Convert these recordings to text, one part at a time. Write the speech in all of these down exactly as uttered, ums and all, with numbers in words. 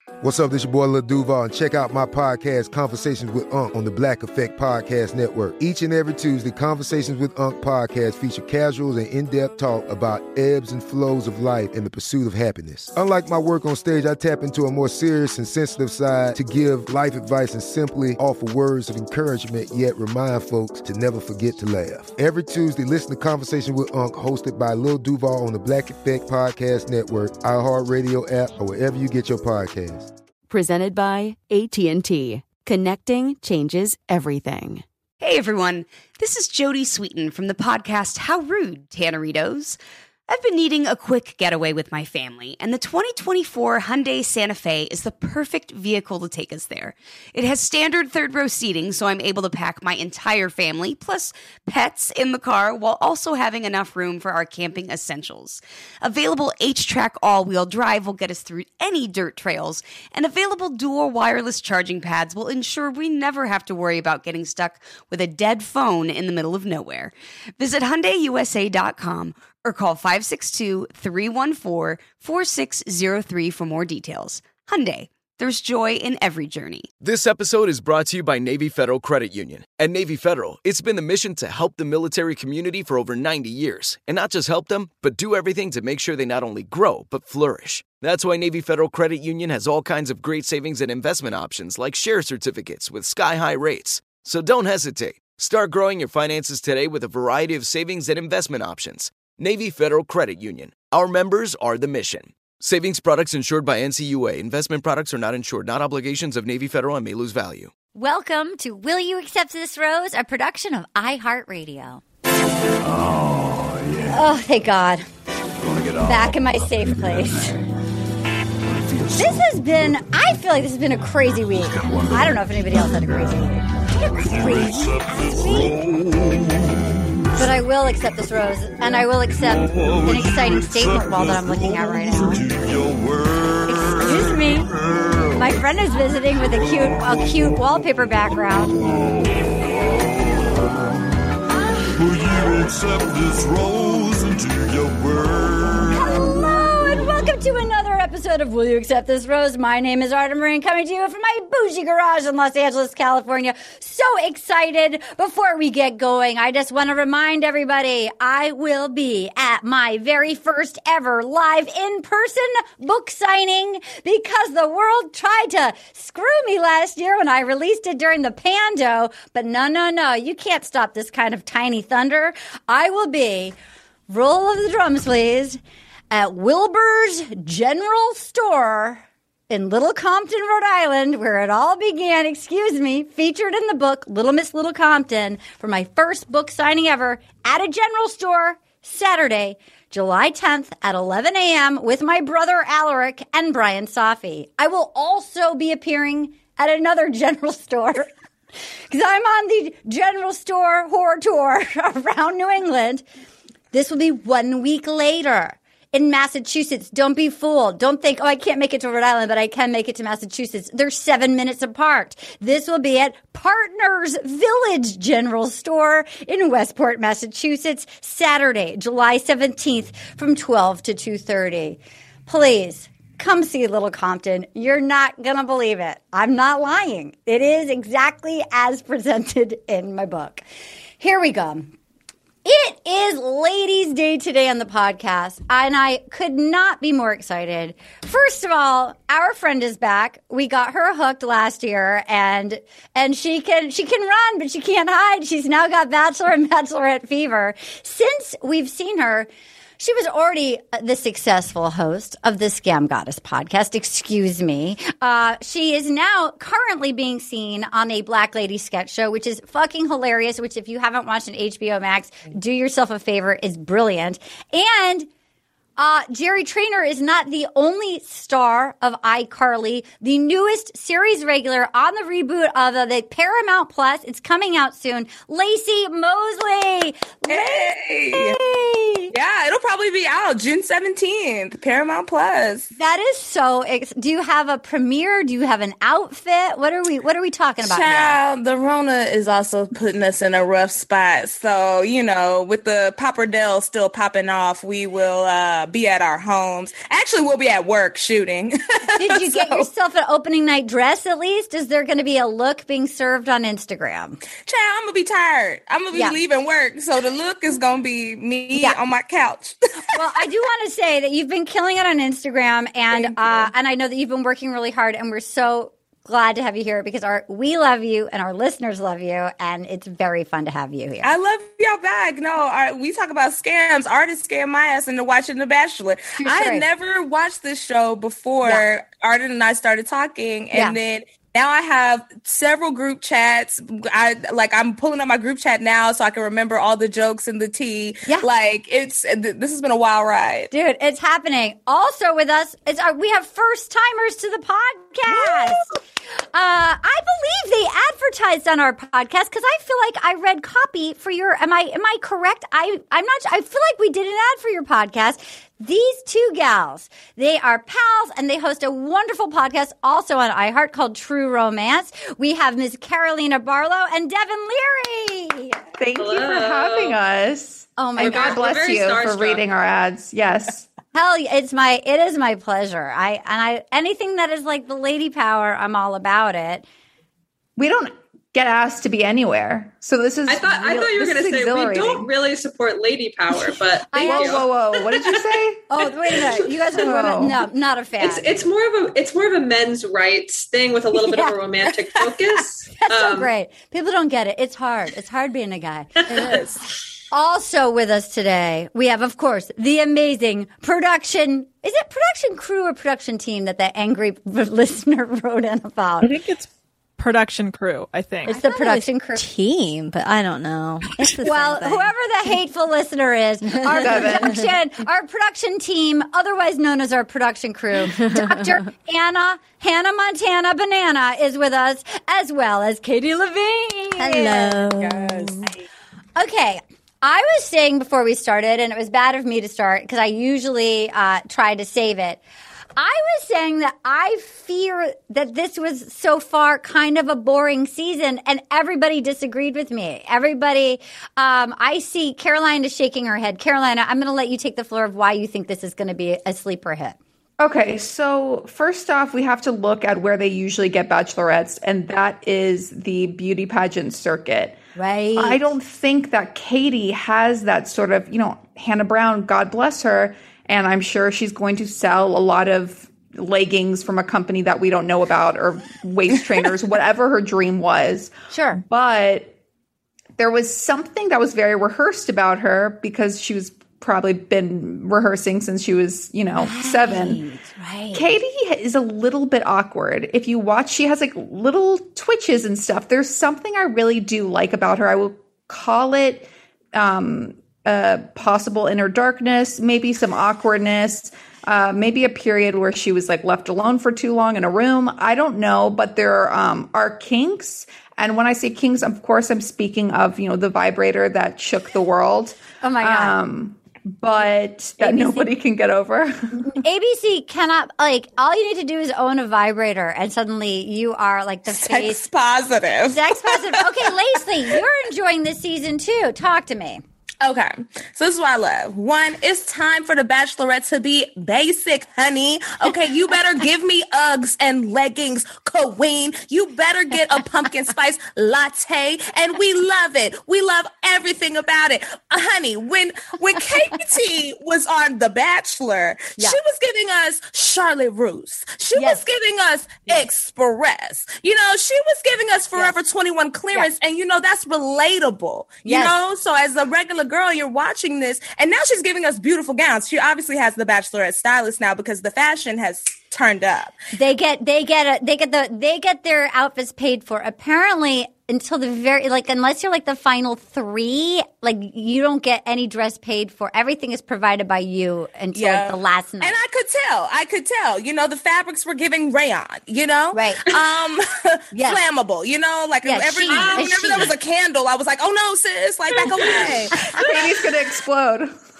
What's up, this your boy Lil Duval, and check out my podcast, Conversations with Unc, on the Black Effect Podcast Network. Each and every Tuesday, Conversations with Unc podcast feature casuals and in-depth talk about ebbs and flows of life and the pursuit of happiness. Unlike my work on stage, I tap into a more serious and sensitive side to give life advice and simply offer words of encouragement, yet remind folks to never forget to laugh. Every Tuesday, listen to Conversations with Unc, hosted by Lil Duval on the Black Effect Podcast Network, iHeartRadio app, or wherever you get your podcasts. Presented by A T and T. Connecting changes everything. Hey everyone, this is Jodie Sweetin from the podcast How Rude, Tanneritos. I've been needing a quick getaway with my family, and the twenty twenty-four Hyundai Santa Fe is the perfect vehicle to take us there. It has standard third-row seating, so I'm able to pack my entire family, plus pets, in the car, while also having enough room for our camping essentials. Available H-Track all-wheel drive will get us through any dirt trails, and available dual wireless charging pads will ensure we never have to worry about getting stuck with a dead phone in the middle of nowhere. Visit Hyundai U S A dot com or call five six two, three one four, four six zero three for more details. Hyundai, there's joy in every journey. This episode is brought to you by Navy Federal Credit Union. At Navy Federal, it's been the mission to help the military community for over ninety years. And not just help them, but do everything to make sure they not only grow, but flourish. That's why Navy Federal Credit Union has all kinds of great savings and investment options like share certificates with sky-high rates. So don't hesitate. Start growing your finances today with a variety of savings and investment options. Navy Federal Credit Union. Our members are the mission. Savings products insured by N C U A. Investment products are not insured, not obligations of Navy Federal and may lose value. Welcome to Will You Accept This Rose, a production of iHeartRadio. Oh, yeah. Oh, thank God. Get Back in my safe place. This has been, I feel like this has been a crazy week. I don't know if anybody else had a crazy week. I had a crazy ass week. But I will accept this rose, and I will accept an exciting statement wall that I'm looking at right now. Excuse me. My friend is visiting with a cute, a cute wallpaper background. Will you accept this rose into your world? Hello, and welcome to another episode of Will You Accept This Rose? My name is Arda Marine, coming to you from my bougie garage in Los Angeles, California. So excited. Before we get going, I just want to remind everybody I will be at my very first ever live in-person book signing because the world tried to screw me last year when I released it during the Pando. But no, no, no. You can't stop this kind of tiny thunder. I will be, roll of the drums, please, at Wilbur's General Store in Little Compton, Rhode Island, where it all began, excuse me, featured in the book Little Miss Little Compton for my first book signing ever at a general store Saturday, July tenth at eleven a.m. with my brother Alaric and Brian Safi. I will also be appearing at another general store because I'm on the general store horror tour around New England. This will be one week later. In Massachusetts. Don't be fooled. Don't think, oh, I can't make it to Rhode Island, but I can make it to Massachusetts. They're seven minutes apart. This will be at Partners Village General Store in Westport, Massachusetts, Saturday, July seventeenth from twelve to two thirty. Please, come see Little Compton. You're not going to believe it. I'm not lying. It is exactly as presented in my book. Here we go. It is Ladies' Day today on the podcast, and I could not be more excited. First of all, our friend is back. We got her hooked last year, and and she can she can run, but she can't hide. She's now got Bachelor and Bachelorette fever. Since we've seen her, she was already the successful host of the Scam Goddess podcast, excuse me. Uh, she is now currently being seen on a Black Lady sketch show, which is fucking hilarious, which if you haven't watched on H B O Max, do yourself a favor, is brilliant. And uh, Jerry Trainer is not the only star of iCarly, the newest series regular on the reboot of uh, the Paramount Plus. It's coming out soon. Lacey Mosley. Hey! Hey! Yeah, it'll probably be out June seventeenth, Paramount Plus. That is so. Ex- do you have a premiere? Do you have an outfit? What are we? What are we talking about? Child, the Rona is also putting us in a rough spot. So you know, with the Pappardelle still popping off, we will uh, be at our homes. Actually, we'll be at work shooting. Did you so, get yourself an opening night dress at least? Is there going to be a look being served on Instagram? Child, I'm gonna be tired. I'm gonna be Yeah. leaving work, so the look is gonna be me Yeah. on my couch. Well, I do want to say that you've been killing it on Instagram, and uh, and I know that you've been working really hard, and we're so glad to have you here because our we love you and our listeners love you, and it's very fun to have you here. I love y'all back. No, our, we talk about scams. Artists scam my ass into watching The Bachelor. True I story. had never watched this show before Yeah. Arden and I started talking, and Yeah. then now I have several group chats. I like I'm pulling up my group chat now so I can remember all the jokes and the tea. Yeah. Like it's th- this has been a wild ride. Dude, it's happening. Also with us, it's our, we have first timers to the podcast. Uh, I believe they advertised on our podcast because I feel like I read copy for your. Am I am I correct? I I'm not. I feel like we did an ad for your podcast. These two gals, they are pals and they host a wonderful podcast also on iHeart called True Romance. We have Miss Carolina Barlow and Devin Leary. Thank you for Hello. having us. Oh my and God. God bless We're very you for starstruck. reading our ads. Yes. Hell, it's my it is my pleasure. I and I anything that is like the lady power, I'm all about it. We don't get asked to be anywhere. So this is I thought I real- thought you were this going to is say we exhilarating. don't really support lady power, but I thank Whoa, you. whoa, whoa. What did you say? Oh, wait a minute. You guys are Oh. women? No, not a fan. It's it's more of a it's more of a men's rights thing with a little bit of Yeah. a romantic focus. That's so Um, great. People don't get it. It's hard. It's hard being a guy. It is. Also with us today, we have, of course, the amazing production. Is it production crew or production team that the angry listener wrote in about? I think it's production crew, I think. It's the production crew. Team, but I don't know. It's the Well, same thing. whoever the hateful listener is, our production, our production team, otherwise known as our production crew, Doctor Anna Hannah Montana Banana is with us, as well as Katie Levine. Hello. Okay. I was saying before we started, and it was bad of me to start because I usually uh, try to save it. I was saying that I fear that this was so far kind of a boring season, and everybody disagreed with me. Everybody, um, I see Carolina shaking her head. Carolina, I'm going to let you take the floor of why you think this is going to be a sleeper hit. Okay, so first off, we have to look at where they usually get bachelorettes, and that is the beauty pageant circuit. Right. I don't think that Katie has that sort of, you know, Hannah Brown, God bless her, and I'm sure she's going to sell a lot of leggings from a company that we don't know about or waist trainers, whatever her dream was. Sure. But there was something that was very rehearsed about her because she was probably been rehearsing since she was, you know, right, seven. Right. Katie is a little bit awkward. If you watch, she has like little twitches and stuff. There's something I really do like about her. I will call it um, a possible inner darkness, maybe some awkwardness, uh, maybe a period where she was like left alone for too long in a room. I don't know, but there um, are kinks. And when I say kinks, of course, I'm speaking of, you know, the vibrator that shook the world. Oh my God. Um, but that A B C nobody can get over. A B C cannot, like, all you need to do is own a vibrator and suddenly you are like the Sex face. positive. Sex positive. Okay, Lacey, you're enjoying this season too. Talk to me. Okay, so this is what I love. One, it's time for the Bachelorette to be basic, honey. Okay, you better give me Uggs and leggings, queen. You better get a pumpkin spice latte, and we love it. We love everything about it, uh, honey. When when Katie was on The Bachelor, Yeah. she was giving us Charlotte Russe. She Yes. was giving us Express. You know, she was giving us Forever twenty-one clearance, and you know that's relatable. You Yes. know, so as a regular girl, you're watching this, and now she's giving us beautiful gowns. She obviously has the Bachelorette stylist now because the fashion has turned up. They get they get a they get the they get their outfits paid for. Apparently, until the very like unless you're like the final three, like you don't get any dress paid for. Everything is provided by you until like, the last night. And I could tell, I could tell, you know, the fabrics were giving rayon, you know? Right. Um, Yes. flammable, you know, like Yes, every, sheen, whenever it's there was sheen. a candle, I was like, oh no, sis, like back away. Katie's going to explode.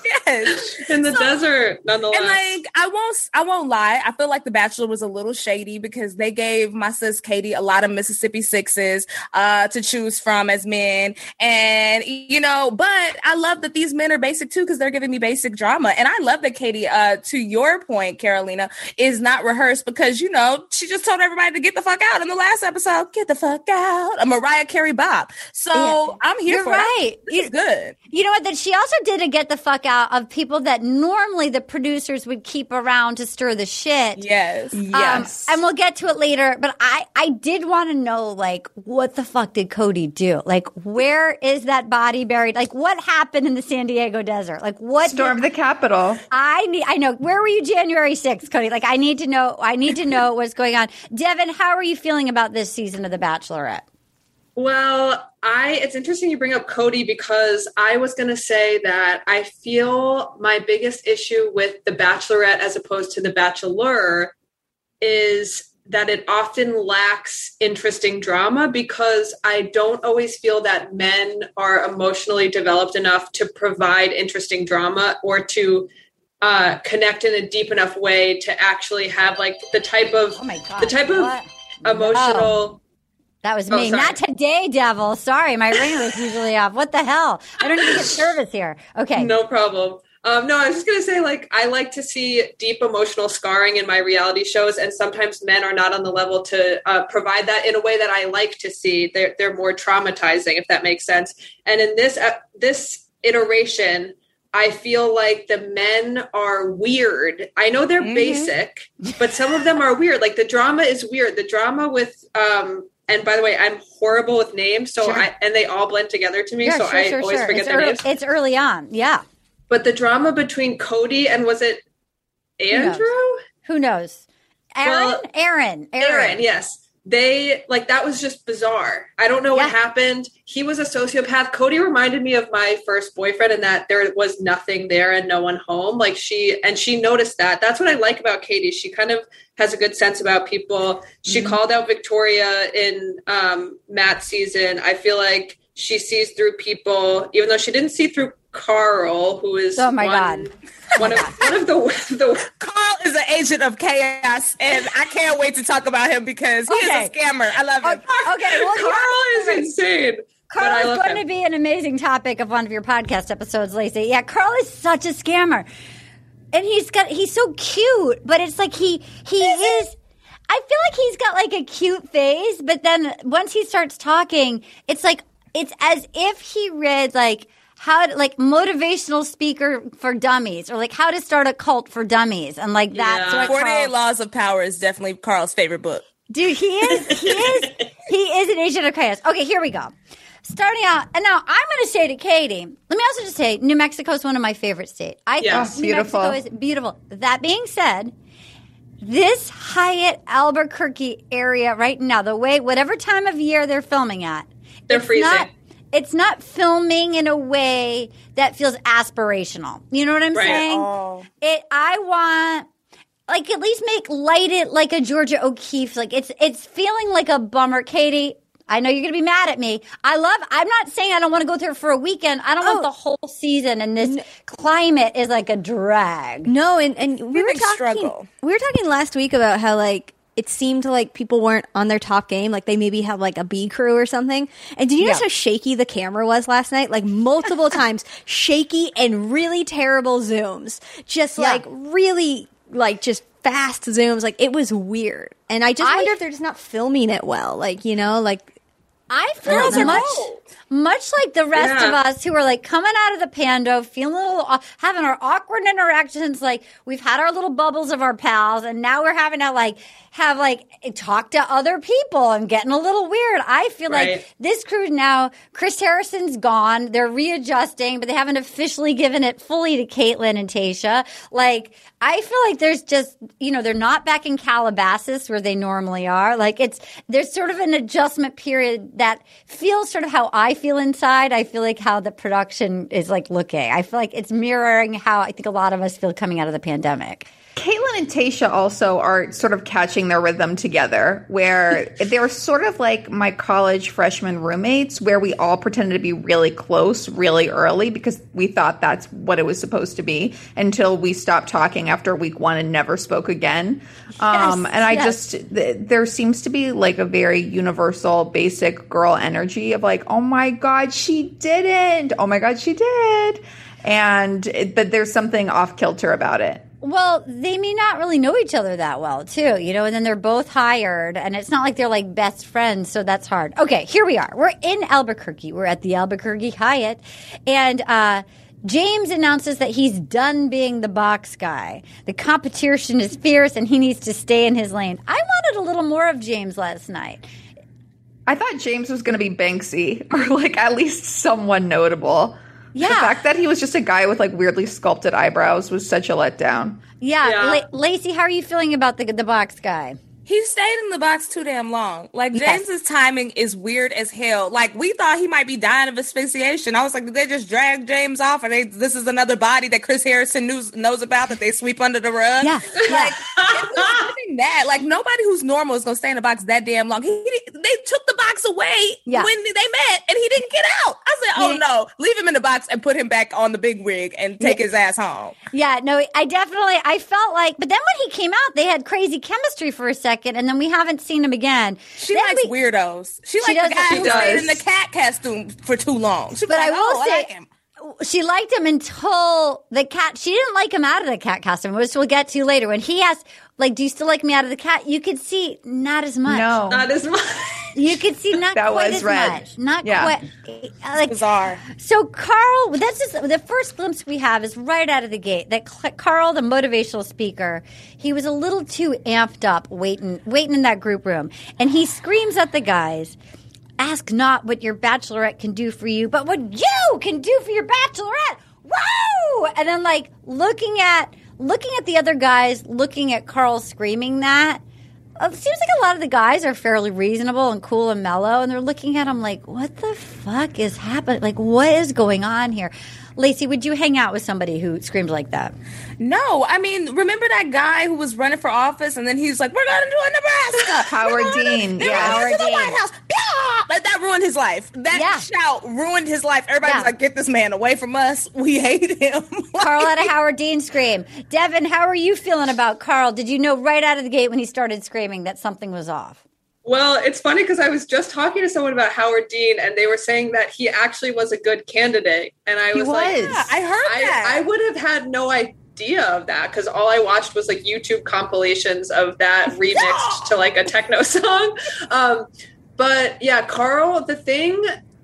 Yes. In the so, desert, nonetheless. And like, I won't, I won't lie. I feel like The Bachelor was a little shady because they gave my sis Katie a lot of Mississippi Sixes uh, to choose from as men. And, you know, but I love that these men are basic too, because they're giving me basic drama. And I love that Katie, uh, to your point, Carolina, is not rehearsed because, you know, she just told everybody to get the fuck out in the last episode. Get the fuck out. A Mariah Carey bop. So yeah. I'm here You're for right. it. This is good. You know what? That she also did a get the fuck out of people that normally the producers would keep around to stir the shit. Yes. Um, yes. And we'll get to it later. But I, I did want to know, like, what the fuck did Cody do? Like, where is that body buried? Like, what happened in the San Diego desert? Like, what stormed the Capitol? I need. I know. Where were you January sixth, Cody? Like, I need to know. I need to know what's going on. Devin, how are you feeling about this season of The Bachelorette? Well, I it's interesting you bring up Cody because I was going to say that I feel my biggest issue with The Bachelorette as opposed to The Bachelor is that it often lacks interesting drama because I don't always feel that men are emotionally developed enough to provide interesting drama or to uh, connect in a deep enough way to actually have like the type of oh my God, the type of what? emotional. No. That was me. Oh, not today, Devil. Sorry, my ringer was usually off. What the hell? I don't even get service here. Okay. No problem. Um, no, I was just going to say, like, I like to see deep emotional scarring in my reality shows, and sometimes men are not on the level to uh, provide that in a way that I like to see. They're, they're more traumatizing, if that makes sense. And in this uh, this iteration, I feel like the men are weird. I know they're mm-hmm. basic, but some of them are weird. Like, the drama is weird. The drama with... Um, And by the way, I'm horrible with names, so sure. I and they all blend together to me, sure, so sure, I sure, always sure. forget it's their early, names. It's early on, yeah. But the drama between Cody and was it Andrew? Who knows? Who knows? Aaron? Well, Aaron. Aaron. Aaron, yes. They, like, that was just bizarre. I don't know yeah. what happened. He was a sociopath. Cody reminded me of my first boyfriend in that there was nothing there and no one home. Like, she, and she noticed that. That's what I like about Katie. She kind of has a good sense about people. She mm-hmm. called out Victoria in um, Matt's season. I feel like she sees through people, even though she didn't see through Carl, who is oh my one, god, one of one of the the Carl is an agent of chaos, and I can't wait to talk about him because he okay. is a scammer. I love him. Okay, well, Carl is insane. Carl is going him. to be an amazing topic of one of your podcast episodes, Lacey. Yeah, Carl is such a scammer, and he's got he's so cute, but it's like he he is. is I feel like he's got like a cute face, but then once he starts talking, it's like it's as if he read like. How to, like motivational speaker for dummies, or like how to start a cult for dummies, and like that's yeah. what forty-eight Carl, Laws of Power is definitely Carl's favorite book. Dude, he is, he is, he is an agent of chaos. Okay, here we go. Starting out, and now I'm going to say to Katie. Let me also just say, New Mexico is one of my favorite states. I yes. think New beautiful. Mexico is beautiful. That being said, this Hyatt Albuquerque area right now, the way whatever time of year they're filming at, they're it's freezing. Not, It's not filming in a way that feels aspirational. You know what I'm right. saying? Oh. It. I want, like, at least make light it like a Georgia O'Keeffe. Like, it's it's feeling like a bummer. Katie, I know you're going to be mad at me. I love, I'm not saying I don't want to go there for a weekend. I don't oh. want the whole season, and this no. climate is like a drag. No, and, and we were talking, struggle. we were talking last week about how, like, it seemed like people weren't on their top game. Like, they maybe have like a B crew or something. And did you notice yeah. how shaky the camera was last night? Like, multiple times shaky and really terrible zooms. Just yeah. like really like just fast zooms. Like, it was weird. And I just I, wonder if they're just not filming it well. Like, you know, like I feel I much much like the rest yeah. of us who are like coming out of the pando, feeling a little, having our awkward interactions. Like, we've had our little bubbles of our pals, and now we're having to like have like talk to other people and getting a little weird. I feel right. like this crew now, Chris Harrison's gone. They're readjusting, but they haven't officially given it fully to Caitlin and Tayshia. Like, I feel like there's just, you know, they're not back in Calabasas where they normally are. Like, it's, there's sort of an adjustment period that feels sort of how I feel inside. I feel like how the production is like looking. I feel like it's mirroring how I think a lot of us feel coming out of the pandemic. Caitlin and Tayshia also are sort of catching their rhythm together, where they're sort of like my college freshman roommates, where we all pretended to be really close really early because we thought that's what it was supposed to be until we stopped talking after week one and never spoke again. Yes, um, and I yes. just, th- there seems to be like a very universal, basic girl energy of like, oh my God, she didn't. Oh my God, she did. And it, but there's something off kilter about it. Well, they may not really know each other that well, too, you know, and then they're both hired, and it's not like they're like best friends, so that's hard. Okay, here we are. We're in Albuquerque. We're at the Albuquerque Hyatt, and uh, James announces that he's done being the box guy. The competition is fierce, and he needs to stay in his lane. I wanted a little more of James last night. I thought James was going to be Banksy, or like at least someone notable. Yeah. The fact that he was just a guy with like weirdly sculpted eyebrows was such a letdown. Yeah. yeah. La- Lacey, how are you feeling about the the box guy? He stayed in the box too damn long. Like, Yes. James's timing is weird as hell. Like, we thought he might be dying of asphyxiation. I was like, did they just drag James off? And they, this is another body that Chris Harrison knows, knows about that they sweep under the rug? Yeah. Like, it was nothing that. Like, nobody who's normal is going to stay in the box that damn long. He, he, they took the box away Yeah. when they met, and he didn't get out. I said, oh, no. Leave him in the box and put him back on the big rig and take Yeah. his ass home. Yeah, no, I definitely, I felt like, but then when he came out, they had crazy chemistry for a second, and then we haven't seen him again. She Then likes we- weirdos. She, She likes the does- guy she who stayed does. in the cat costume for too long. She was But like, I will oh, say, I like him. she liked him until the cat, she didn't like him out of the cat costume, which we'll get to later. When he asked, like, do you still like me out of the cat? You could see not as much. No. Not as much. You could see not That quite was as red. much. Not Yeah. quite. Like, Bizarre. So Carl, that's just the first glimpse we have is right out of the gate. That Cl- Carl, the motivational speaker, he was a little too amped up, waiting, waiting in that group room, and he screams at the guys. Ask not what your bachelorette can do for you, but what you can do for your bachelorette. Woo! And then like looking at looking at the other guys, looking at Carl screaming that. It seems like a lot of the guys are fairly reasonable and cool and mellow, and they're looking at him like, what the fuck is happening? Like, what is going on here? Lacey, would you hang out with somebody who screamed like that? No, I mean, remember that guy who was running for office, and then he's like, "We're going to do a Nebraska." Howard We're gonna- Dean, They're yeah. going Howard to the Dean. White House. Yeah! Like, that ruined his life. That Yeah. shout ruined his life. Everybody's Yeah. like, "Get this man away from us. We hate him." Carl had a Howard Dean scream. Devin, how are you feeling about Carl? Did you know right out of the gate when he started screaming that something was off? Well, it's funny because I was just talking to someone about Howard Dean, and they were saying that he actually was a good candidate. And I He was, like, was. Yeah, I heard I, that. I would have had no idea of that because all I watched was like YouTube compilations of that remixed to like a techno song. Um, but yeah, Carl, the thing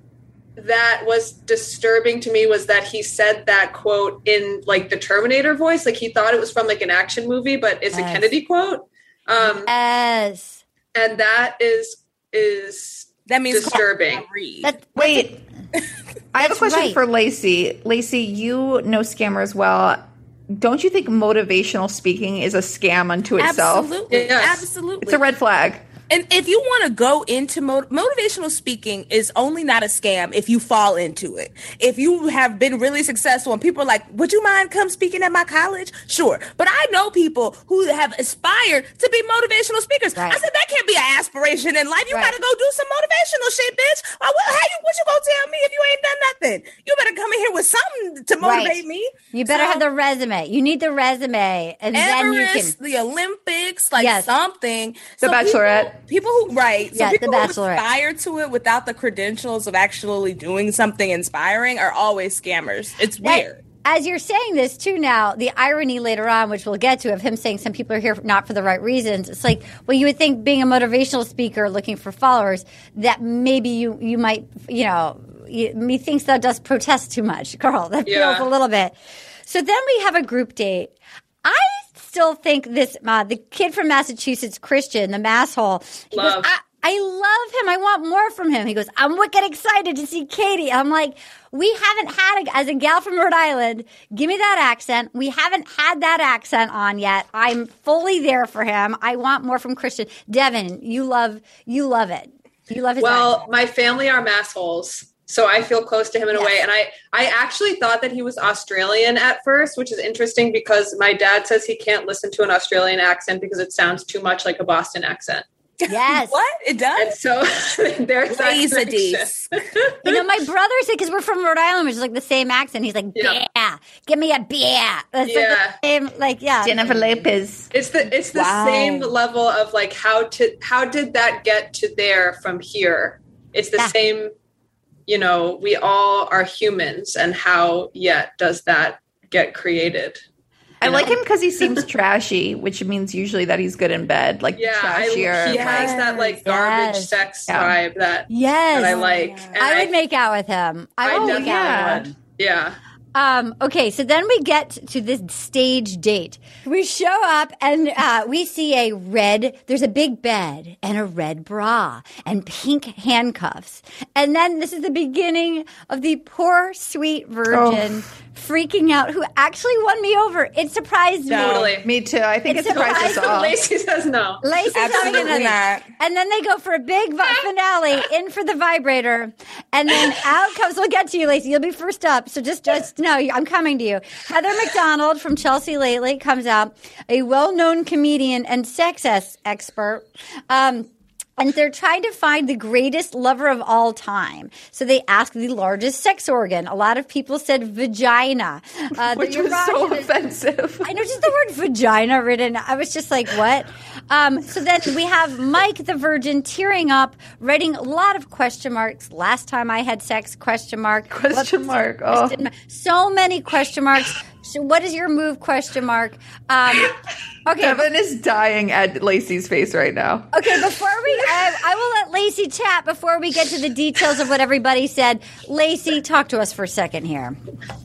that was disturbing to me was that he said that quote in like the Terminator voice. Like he thought it was from like an action movie, but it's Yes. a Kennedy quote. Um, Yes. and that is is That means disturbing. Carl Reed. That, Wait, I have a That's question right. for Lacey. Lacey, you know scammers well. Don't you think motivational speaking is a scam unto itself? Absolutely. Yes. Absolutely. It's a red flag. And if you want to go into mo- motivational speaking is only not a scam if you fall into it. If you have been really successful and people are like, would you mind come speaking at my college? Sure. But I know people who have aspired to be motivational speakers. Right. I said, that can't be an aspiration in life. You Right. got to go do some motivational shit, bitch. How, how you, what you gonna tell me if you ain't done nothing? You better come in here with something to motivate Right. me. You better So- have the resume. You need the resume, and then you can. Everest, the Olympics, like Yes. something. The Bachelorette. People, people who right, so Yeah, The people who Bachelorette. aspire to it without the credentials of actually doing something inspiring are always scammers. It's That- weird. As you're saying this too now, the irony later on, which we'll get to, of him saying some people are here not for the right reasons. It's like, well, you would think being a motivational speaker looking for followers, that maybe you you might, you know, you, methinks thou dost protest too much, Carl. That Yeah. feels a little bit. So then we have a group date. I still think this, uh, the kid from Massachusetts, Christian, the masshole, he Love. goes, I, I love him. I want more from him. He goes, I'm wicked excited to see Katie. I'm like, we haven't had, a, as a gal from Rhode Island, give me that accent. We haven't had that accent on yet. I'm fully there for him. I want more from Christian. Devin, you love, you love it. You love his Well, accent. my family are massholes. So I feel close to him in a Yes. way. And I, I actually thought that he was Australian at first, which is interesting because my dad says he can't listen to an Australian accent because it sounds too much like a Boston accent. Yes. What? It does? And so there's that Lazy-dees. You know, my brother said, because we're from Rhode Island, which is like the same accent. He's like, Yeah. yeah, give me a beer. That's Yeah. like the same, like, yeah. Jennifer Lopez. It's the it's the Wow. same level of like how to how did that get to there from here? It's the Yeah. same, you know, we all are humans, and how yet does that get created? I You like know? him because he seems trashy, which means usually that he's good in bed, like Yeah, I, trashier. he has that like garbage Yes. sex Yeah. vibe that Yes. that I like. And I would make out with him. I I would definitely make out yeah. with him. yeah. Um, okay, so then we get to this stage date. We show up and uh, we see a red, there's a big bed and a red bra and pink handcuffs. And then this is the beginning of the poor, sweet virgin freaking out who actually won me over. It surprised me. Totally. Me too. I think It's it surprised us surprising. all. Lacey says no. Lacey's having Absolutely another. not. And then they go for a big vi- finale in for the vibrator. And then out comes, we'll get to you, Lacey. You'll be first up. So just, just know I'm coming to you. Heather McDonald from Chelsea Lately comes out, a well-known comedian and sex es- expert. Um, And they're trying to find the greatest lover of all time. So they ask the largest sex organ. A lot of people said vagina. Uh, Which the was so erogenous- offensive. I know, just the word vagina written. I was just like, what? Um, so then we have Mike the Virgin tearing up, writing a lot of question marks. Last time I had sex, question mark. Question mark. Oh. Question mark. So many question marks. So what is your move, question mark? Um, okay. Kevin is dying at Lacey's face right now. Okay, before we, I, I will let Lacey chat before we get to the details of what everybody said. Lacey, talk to us for a second here.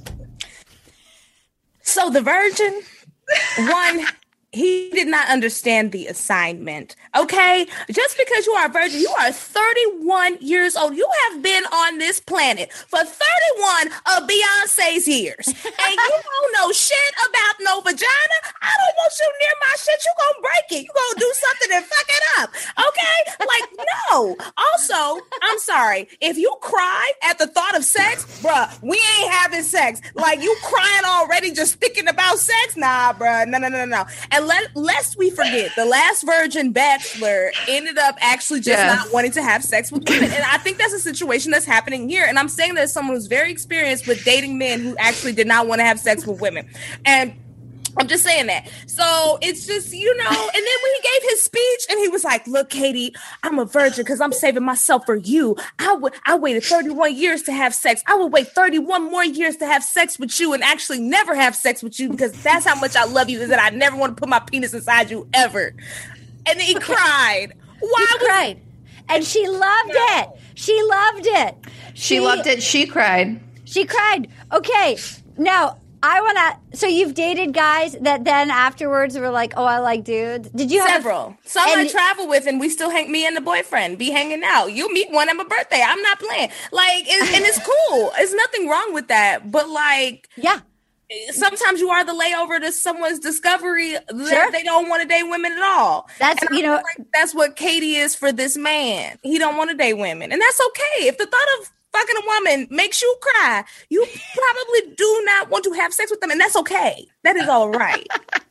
So the virgin, one, he did not understand the assignment. Okay? Just because you are a virgin, you are thirty-one years old. You have been on this planet for thirty-one of Beyonce's years. And you don't know shit about no vagina. I don't want you near my shit. You gonna break it. You gonna do something and fuck it up. Okay? Like, no. Also, I'm sorry. If you cry at the thought of sex, bruh, we ain't having sex. Like, you crying already just thinking about sex? Nah, bruh. No, no, no, no, no. And let, lest we forget, the last virgin bachelor ended up actually just Yes. not wanting to have sex with women. And I think that's a situation that's happening here. And I'm saying that as someone who's very experienced with dating men who actually did not want to have sex with women. And I'm just saying that. So it's just, you know, and then when he gave his speech and he was like, look, Katie, I'm a virgin because I'm saving myself for you. I would, I waited thirty-one years to have sex. I would wait thirty-one more years to have sex with you and actually never have sex with you because that's how much I love you, is that I never want to put my penis inside you ever. And then he cried. Why He was cried. And she loved it. She loved it. She loved it. She cried. She cried. Okay. Now, I want to. So you've dated guys that then afterwards were like, "Oh, I like dudes." Did you have several? Some I and- travel with, and we still hang. Me and the boyfriend be hanging out. You meet one at my birthday. I'm not playing. Like, it, and it's cool. There's nothing wrong with that. But like, yeah. Sometimes you are the layover to someone's discovery that Sure. they don't want to date women at all. That's, And I you feel know- like that's what Katie is for this man. He don't want to date women, and that's okay. If the thought of fucking a woman makes you cry, you probably do not want to have sex with them, and that's okay. That is all right.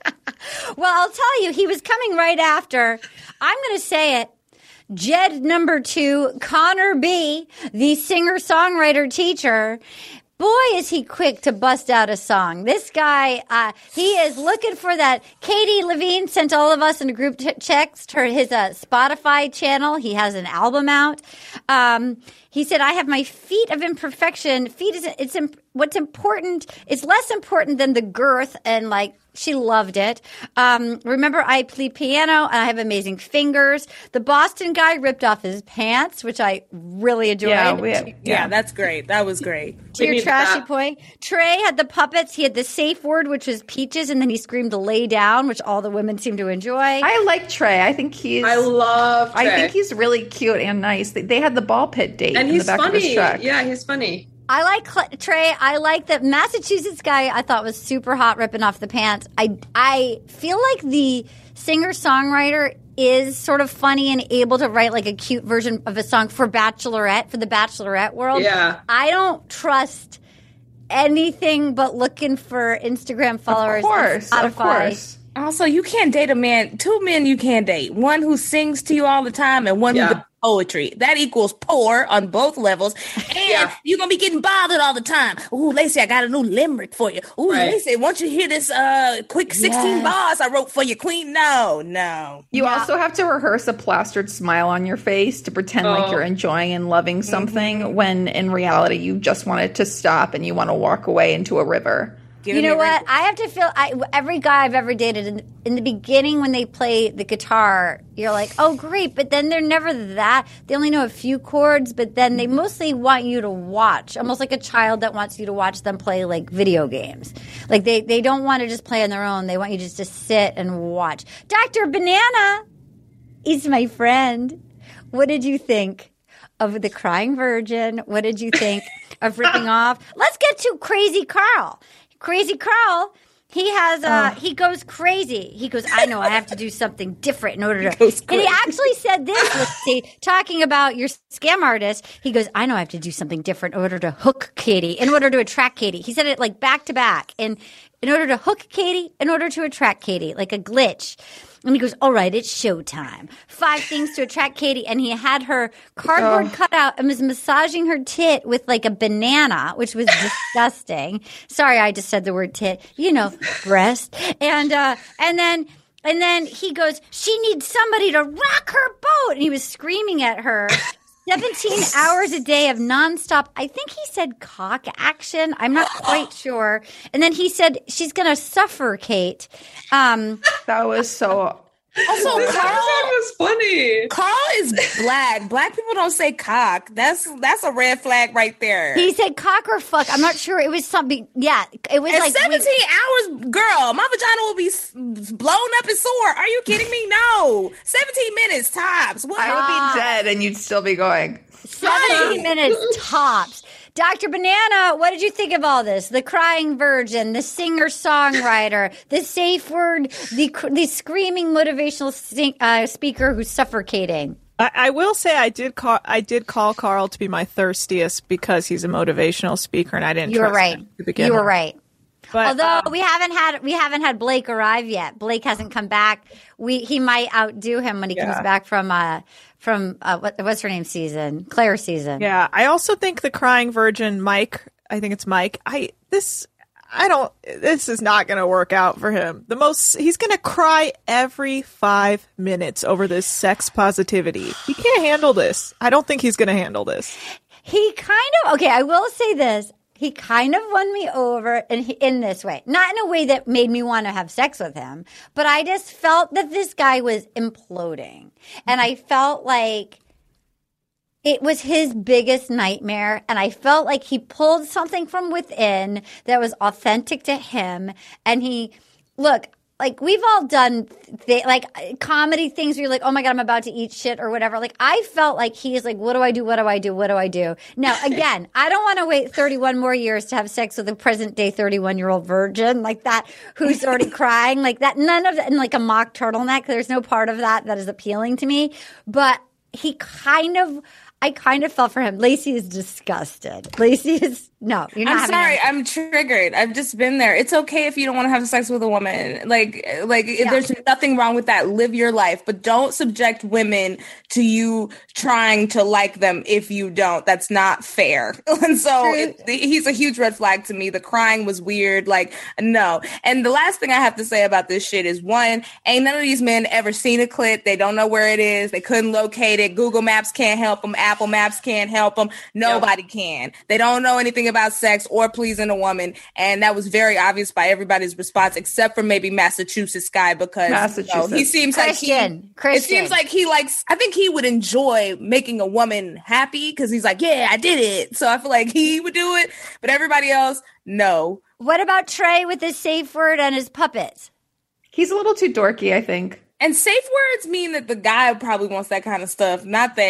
Well, I'll tell you, he was coming right after. I'm going to say it. Jed number two, Connor B, the singer-songwriter teacher. Boy, is he quick to bust out a song. This guy, uh, he is looking for that. Katie Levine sent all of us in a group t- text her his uh, Spotify channel. He has an album out. Um, he said, "I have my feet of imperfection. Feet is it's imp- what's important. It's less important than the girth." And like, she loved it. Um, remember, I play piano and I have amazing fingers. The Boston guy ripped off his pants, which I really enjoyed. Yeah, we, Yeah, yeah. that's great. That was great. To your needed trashy that. point. Trey had the puppets. He had the safe word, which was peaches, and then he screamed lay down, which all the women seemed to enjoy. I like Trey. I think he's. I love I Trey. think he's really cute and nice. They, they had the ball pit date and in he's the back of his funny. truck. Yeah, he's funny. I like Cl- Trey. I like the Massachusetts guy. I thought was super hot, ripping off the pants. I I feel like the singer songwriter is sort of funny and able to write like a cute version of a song for Bachelorette, for the Bachelorette world. Yeah. I don't trust anything but looking for Instagram followers. Of course, on of Spotify. course. Also, you can't date a man. Two men you can't date. One who sings to you all the time and one Yeah. who does poetry. That equals poor on both levels. And Yeah. you're going to be getting bothered all the time. Ooh, Lacey, I got a new limerick for you. Ooh, Right. Lacey, won't you hear this uh, quick sixteen Yes. bars I wrote for you, queen? No, no. You also have to rehearse a plastered smile on your face to pretend Oh. like you're enjoying and loving something Mm-hmm. when in reality you just want it to stop and you want to walk away into a river. Give You me know a what? ring. I have to feel. I, every guy I've ever dated, in, in the beginning when they play the guitar, you're like, "Oh, great!" But then they're never that. They only know a few chords, but then they mostly want you to watch, almost like a child that wants you to watch them play like video games. Like they they don't want to just play on their own. They want you just to sit and watch. Doctor Banana is my friend. What did you think of the Crying Virgin? What did you think of ripping off? Let's get to Crazy Carl. Crazy Carl, he has, uh, he goes crazy. He goes, I know I have to do something different in order to, goes and he crazy. actually said this, let's see, talking about your scam artist. He goes, I know I have to do something different in order to hook Katie, in order to attract Katie. He said it like back to back. And in order to hook Katie, in order to attract Katie, like a glitch. And he goes, all right, it's showtime. Five things to attract Katie. And he had her cardboard Oh. cut out and was massaging her tit with like a banana, which was disgusting. Sorry, I just said the word tit. You know, breast. And, uh, and then, and then he goes, she needs somebody to rock her boat. And he was screaming at her. seventeen hours a day of nonstop. I think he said cock action. I'm not quite sure. And then he said she's going to suffocate. Um, That was so. Also, This Carl, episode was funny. Carl is black. Black people don't say cock. That's that's a red flag right there. he said cock or fuck. I'm not sure. It was something. Yeah, it was At like seventeen hours, girl, my vagina will be s- blown up and sore. Are you kidding me? No. seventeen minutes tops. What? I would be dead and you'd still be going. seventeen minutes tops. Doctor Banana, what did you think of all this? The Crying Virgin, the singer-songwriter, the safe word, the the screaming motivational sing, uh, speaker who's suffocating. I, I will say I did call I did call Carl to be my thirstiest because he's a motivational speaker and I didn't. You were trust right. him to begin You were with. right. But, Although um, we haven't had we haven't had Blake arrive yet. Blake hasn't come back. We he might outdo him when he Yeah. comes back from uh from uh what what's her name season? Claire's season. yeah, I also think the Crying Virgin, Mike. I think it's Mike. I this. I don't. This is not going to work out for him. The most he's going to cry every five minutes over this sex positivity. He can't handle this. I don't think he's going to handle this. He kind of okay. I will say this. He kind of won me over in, in this way. Not in a way that made me want to have sex with him, but I just felt that this guy was imploding. And I felt like it was his biggest nightmare. And I felt like he pulled something from within that was authentic to him. And he, look, like we've all done th- like comedy things where you're like, oh my God, I'm about to eat shit or whatever. Like I felt like he's like, what do I do? What do I do? What do I do? Now, again, I don't want to wait thirty-one more years to have sex with a present day thirty-one year old virgin like that who's already crying like that. None of that, and like a mock turtleneck. There's no part of that that is appealing to me. But he kind of, I kind of felt for him. Lacey is disgusted. Lacey is, no, you're not I'm having sorry. any- I'm triggered. I've just been there. It's okay if you don't want to have sex with a woman. Like, like Yeah. there's nothing wrong with that. Live your life, but don't subject women to you trying to like them if you don't. That's not fair. And so it, he's a huge red flag to me. The crying was weird. Like, no. And the last thing I have to say about this shit is one, ain't none of these men ever seen a clit. They don't know where it is. They couldn't locate it. Google Maps can't help them. Apple Maps can't help them. Nobody yep. can. They don't know anything about sex or pleasing a woman. And that was very obvious by everybody's response, except for maybe Massachusetts guy, because Massachusetts. You know, he seems Christian. like he, Christian. it seems like he likes, I think he would enjoy making a woman happy because he's like, yeah, I did it. So I feel like he would do it, but everybody else, no. What about Trey with his safe word and his puppets? He's a little too dorky, I think. And safe words mean that the guy probably wants that kind of stuff, not that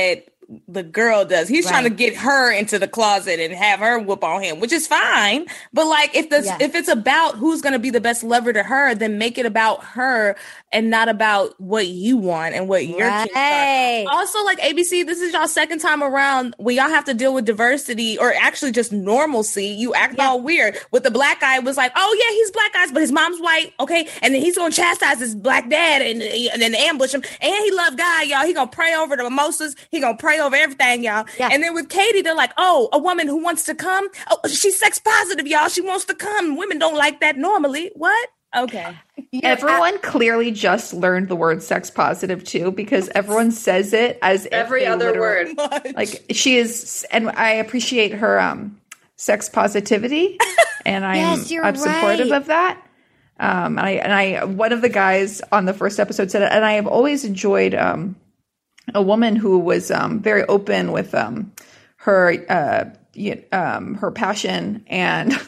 the girl does. He's Right. trying to get her into the closet and have her whoop on him, which is fine. But like, if the Yeah. if it's about who's going to be the best lover to her, then make it about her and not about what you want and what your kids Right. are. Also, like A B C, this is y'all second time around when y'all have to deal with diversity or actually just normalcy. You act Yeah. all weird. With the black guy, it was like, oh yeah, he's black guys, but his mom's white, okay, and then he's gonna chastise his black dad and, and then ambush him. And he love God, y'all. He gonna pray over the mimosas. He gonna pray over everything, y'all. Yeah. And then with Katie, they're like, oh, a woman who wants to come. Oh, she's sex positive, y'all. She wants to come. Women don't like that normally. What? Okay. Everyone clearly just learned the word sex positive too, because everyone says it as if Every they other literally- word. Like she is, and I appreciate her um, sex positivity, and I'm Yes, you're I'm supportive right. of that. Um, and I and I one of the guys on the first episode said it, and I have always enjoyed um, a woman who was um, very open with um, her uh, y- um, her passion and.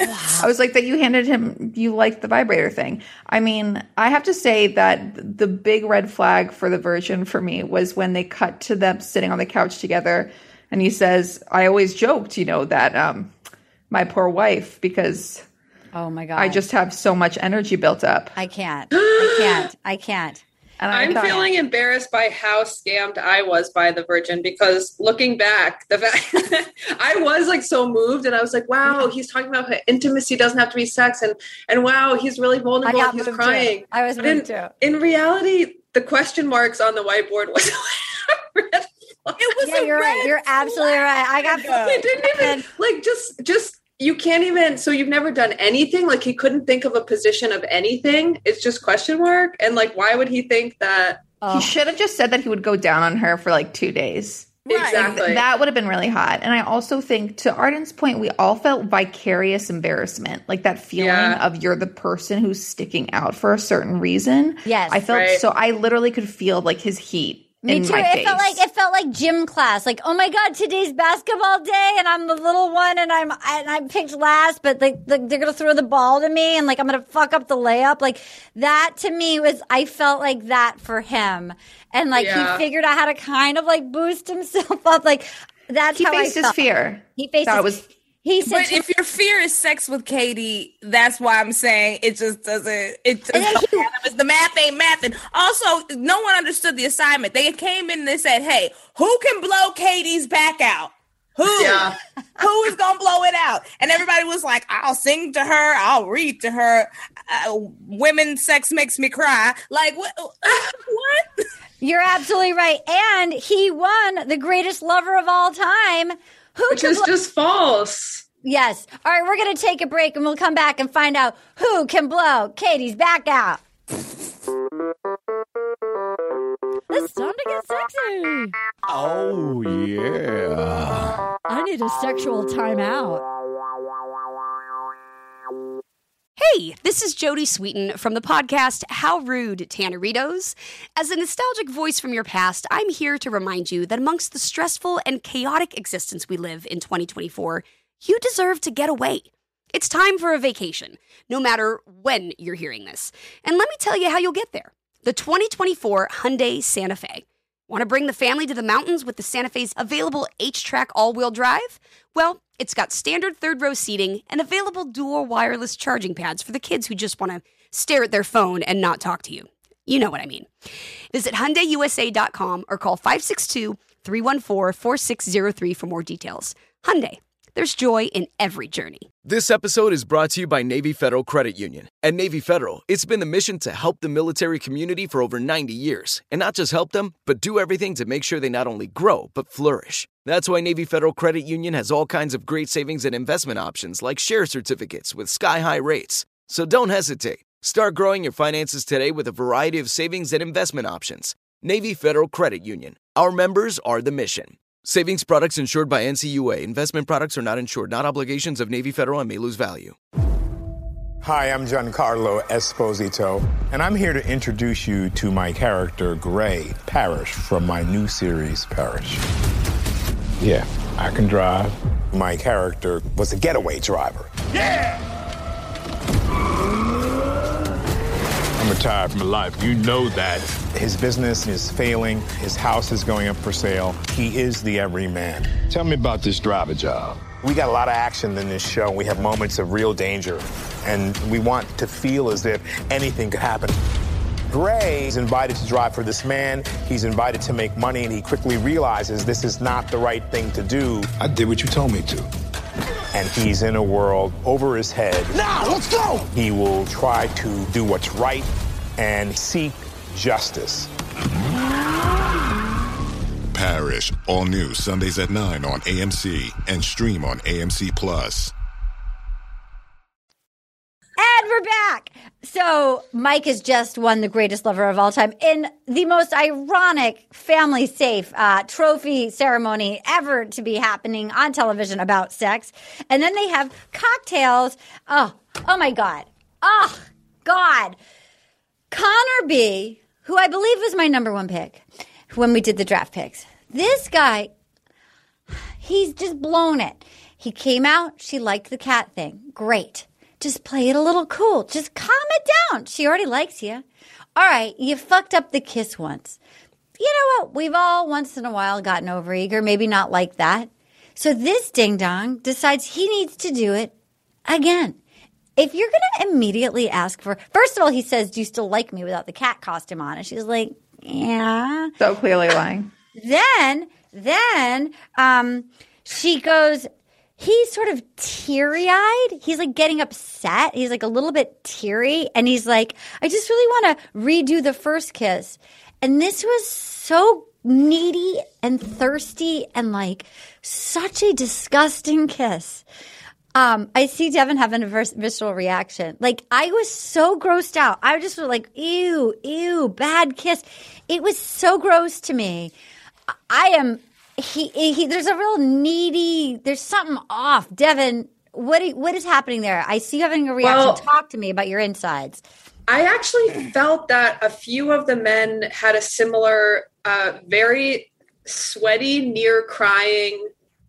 I was like that you handed him, you liked the vibrator thing. I mean, I have to say that the big red flag for the Virgin for me was when they cut to them sitting on the couch together and he says, I always joked, you know, that um, my poor wife, because Oh my God. I just have so much energy built up. I can't. I can't. I can't. And I I'm thought- feeling embarrassed by how scammed I was by the Virgin, because looking back, the fact that I was like so moved, and I was like, wow, he's talking about how intimacy doesn't have to be sex, and and wow, he's really I vulnerable, got he's moved crying. too. I was But in, moved too. in reality, the question marks on the whiteboard was red flag. It was Yeah, a you're right. red You're absolutely right. I got They didn't even like just just you can't even, so you've never done anything, like he couldn't think of a position of anything. It's just question mark. And like, why would he think that? Oh. He should have just said that he would go down on her for like two days. Exactly. That would have been really hot. And I also think, to Arden's point, we all felt vicarious embarrassment, like that feeling Yeah. of you're the person who's sticking out for a certain reason. Yes. I felt Right. so. I literally could feel like his heat. Me in too. My It face. felt like it felt like gym class. Like, oh my God, today's basketball day, and I'm the little one, and I'm and I picked last, but like the, they're gonna throw the ball to me, and like I'm gonna fuck up the layup. Like that to me was, I felt like that for him, and like Yeah. he figured out how to kind of like boost himself up. Like that's he how faced I his felt. fear. He faced. That his, was He said, But to- if your fear is sex with Katie, that's why I'm saying it just doesn't. It just And then don't he- matter. The math ain't math. And also, no one understood the assignment. They came in and they said, "Hey, who can blow Katie's back out? Who? Yeah. Who is gonna blow it out?" And everybody was like, "I'll sing to her. I'll read to her. Uh, women's sex makes me cry." Like what? What? you're absolutely right, and he won the greatest lover of all time. Who Which could is blo- just false. Yes. All right, we're going to take a break and we'll come back and find out who can blow Katie's back out. It's time to get sexy. Oh, yeah. I need a sexual timeout. Hey, this is Jodie Sweetin from the podcast How Rude, Tanneritos. As a nostalgic voice from your past, I'm here to remind you that amongst the stressful and chaotic existence we live in twenty twenty-four, you deserve to get away. It's time for a vacation, no matter when you're hearing this. And let me tell you how you'll get there. The twenty twenty-four Hyundai Santa Fe. Want to bring the family to the mountains with the Santa Fe's available H-Track all-wheel drive? Well, it's got standard third-row seating and available dual wireless charging pads for the kids who just want to stare at their phone and not talk to you. You know what I mean. Visit Hyundai U S A dot com or call five six two, three one four, four six zero three for more details. Hyundai. There's joy in every journey. This episode is brought to you by Navy Federal Credit Union. At Navy Federal, it's been the mission to help the military community for over ninety years. And not just help them, but do everything to make sure they not only grow, but flourish. That's why Navy Federal Credit Union has all kinds of great savings and investment options like share certificates with sky-high rates. So don't hesitate. Start growing your finances today with a variety of savings and investment options. Navy Federal Credit Union. Our members are the mission. Savings products insured by N C U A. Investment products are not insured, not obligations of Navy Federal and may lose value. Hi, I'm Giancarlo Esposito, and I'm here to introduce you to my character, Gray Parrish, from my new series, Parrish. Yeah, I can drive. My character was a getaway driver. Yeah! I'm retired from life. You know that. His business is failing. His house is going up for sale. He is the everyman. Tell me about this driver job. We got a lot of action in this show. We have moments of real danger, and we want to feel as if anything could happen. Gray is invited to drive for this man. He's invited to make money, and he quickly realizes this is not the right thing to do. I did what you told me to. And he's in a world over his head. Now, let's go! He will try to do what's right and seek justice. Parish, all new Sundays at nine on A M C and stream on A M C Plus. And we're back. So Mike has just won the greatest lover of all time in the most ironic, family-safe uh, trophy ceremony ever to be happening on television about sex. And then they have cocktails. Oh, oh my God. Oh, God. Connor B, who I believe was my number one pick when we did the draft picks. This guy, he's just blown it. He came out. She liked the cat thing. Great. Just play it a little cool. Just calm it down. She already likes you. All right, you fucked up the kiss once. You know what? We've all once in a while gotten overeager, maybe not like that. So this ding-dong decides he needs to do it again. If you're going to immediately ask for – first of all, he says, do you still like me without the cat costume on? And she's like, yeah. So clearly lying. Then, then um, she goes – he's sort of teary-eyed. He's like getting upset. He's like a little bit teary. And he's like, I just really want to redo the first kiss. And this was so needy and thirsty and like such a disgusting kiss. Um, I see Devin having a vis- visceral reaction. Like, I was so grossed out. I just was like, ew, ew, bad kiss. It was so gross to me. I am... He, he, there's a real needy, there's something off. Devin, what, what is happening there? I see you having a reaction. Well, Talk to me about your insides. I actually felt that a few of the men had a similar, uh, very sweaty, near crying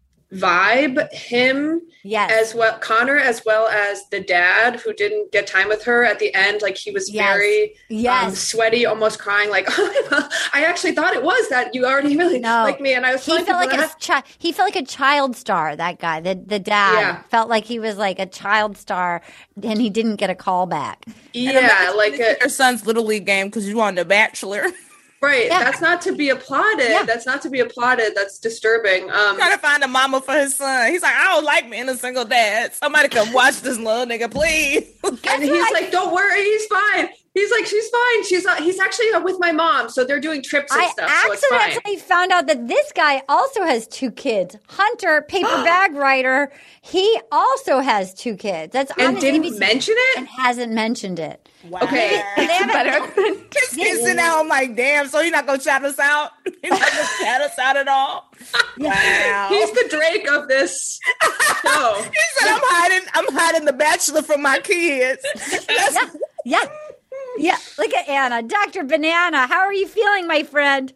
vibe. Him, yes, as well, Connor, as well as the dad who didn't get time with her at the end. Like he was yes. very yes. Um, sweaty, almost crying. Like I actually thought it was that you already really no. like me, and I was. He felt like a have- chi- he felt like a child star. That guy, the the dad, yeah. felt like he was like a child star, and he didn't get a call back. Yeah, like a, your son's little league game because you won the Bachelor. Right. Yeah. That's not to be applauded. Yeah. That's not to be applauded. That's disturbing. Um, trying to find a mama for his son. He's like, I don't like being a single dad. Somebody come watch this little nigga, please. And he's like, don't worry, he's fine. He's like, she's fine. She's uh, he's actually uh, with my mom, so they're doing trips and I stuff. So it's accidentally fine. found out that this guy also has two kids. Hunter, paper bag writer, he also has two kids. That's and on didn't A B C mention it and hasn't mentioned it. Wow. Okay, They haven't- His kids sitting out. I'm like, damn. So you're not gonna shout us out? You're not gonna shout us out at all? Wow. He's the Drake of this show. He said, I'm hiding. I'm hiding the Bachelor from my kids. yeah, yeah, yeah. Look at Anna, Doctor Banana. How are you feeling, my friend?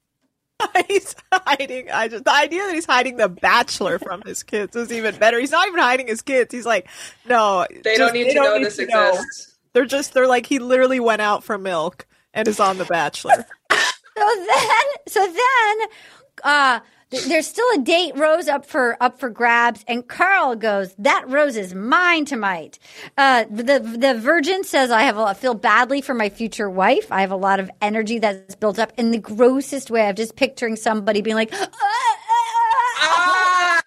He's hiding. I just the idea that he's hiding the Bachelor from his kids is even better. He's not even hiding his kids. He's like, no, They just, don't need they to know need this to know. exists. They're just they're like he literally went out for milk and is on the Bachelor. So then, so then, uh, th- there's still a date rose up for up for grabs, and Carl goes, "That rose is mine tonight." Uh, the the virgin says, "I have a, I feel badly for my future wife. I have a lot of energy that's built up in the grossest way. I'm just picturing somebody being like." Ah,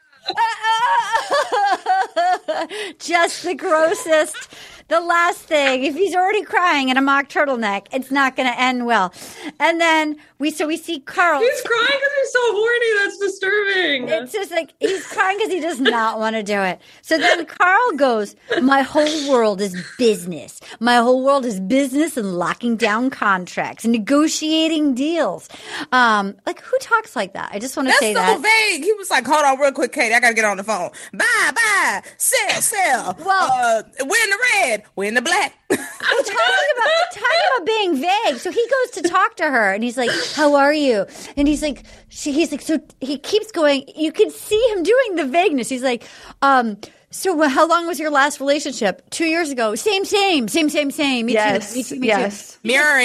ah, just the grossest. The last thing, if he's already crying in a mock turtleneck, it's not going to end well. And then we, so we see Carl. He's crying because he's so horny. That's disturbing. It's just like he's crying because he does not want to do it. So then Carl goes, "My whole world is business. My whole world is business and locking down contracts and negotiating deals." Um, like who talks like that? I just want to That's say so that. vague. He was like, hold on real quick, Katie. I got to get on the phone. Buy, buy, sell, sell. Well, uh, we're in the red. We're in the black. talking about talking about being vague. So he goes to talk to her, and he's like, "How are you?" And he's like, she, he's like, so he keeps going. You can see him doing the vagueness. He's like, um. So how long was your last relationship? Two years ago. Same, same, same, same, same. Me yes, too. Me too. Me yes. too. Mirroring.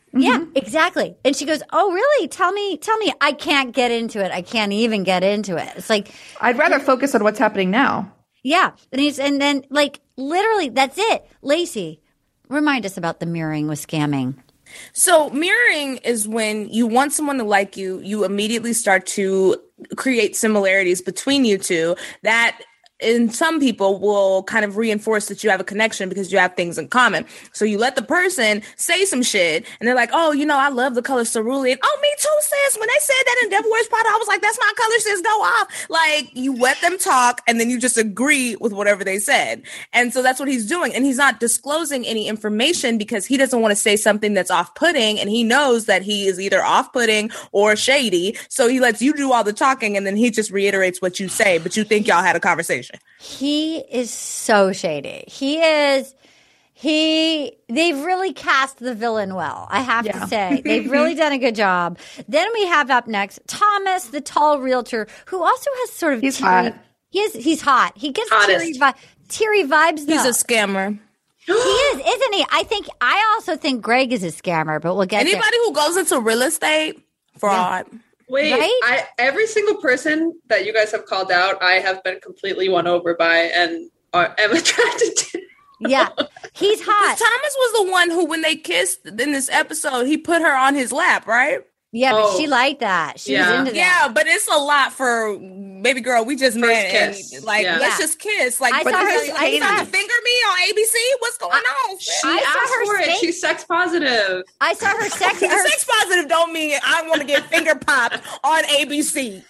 Yeah, exactly. And she goes, "Oh, really? Tell me, tell me. I can't get into it. I can't even get into it." It's like I'd rather focus on what's happening now. Yeah, and he's and then like literally that's it. Lacey, remind us about the mirroring with scamming. So mirroring is when you want someone to like you, you immediately start to create similarities between you two that in some people will kind of reinforce that you have a connection because you have things in common. So you let the person say some shit and they're like, oh, you know, I love the color cerulean. Oh, me too, sis. When they said that in Devil Wears Prada, I was like, that's my color, sis, go off. Like, you let them talk and then you just agree with whatever they said. And so that's what he's doing. And he's not disclosing any information because he doesn't want to say something that's off-putting, and he knows that he is either off-putting or shady. So he lets you do all the talking and then he just reiterates what you say, but you think y'all had a conversation. He is so shady. He is, he, they've really cast the villain well, I have Yeah. to say. They've really done a good job. Then we have up next Thomas, the tall realtor, who also has sort of He's teary, hot. He is, he's hot. He gets Hottest. teary, vi- teary vibes though. He's a scammer. He is, isn't he? I think, I also think Greg is a scammer, but we'll get Anybody there. who goes into real estate, fraud. Wait, Right? I, every single person that you guys have called out, I have been completely won over by and are, am attracted to. Yeah, he's hot. Thomas was the one who, when they kissed in this episode, he put her on his lap, right? Yeah, but Oh. she liked that. She Yeah. was into that. Yeah, but it's a lot for baby girl. We just met and kiss. like Yeah. let's Yeah. just kiss. Like, I but saw this her- is- I you saw trying her- to finger me on A B C? What's going on? She I saw asked her for it. state- She's sex positive. I saw her sex. her Sex positive don't mean I want to get finger popped on A B C.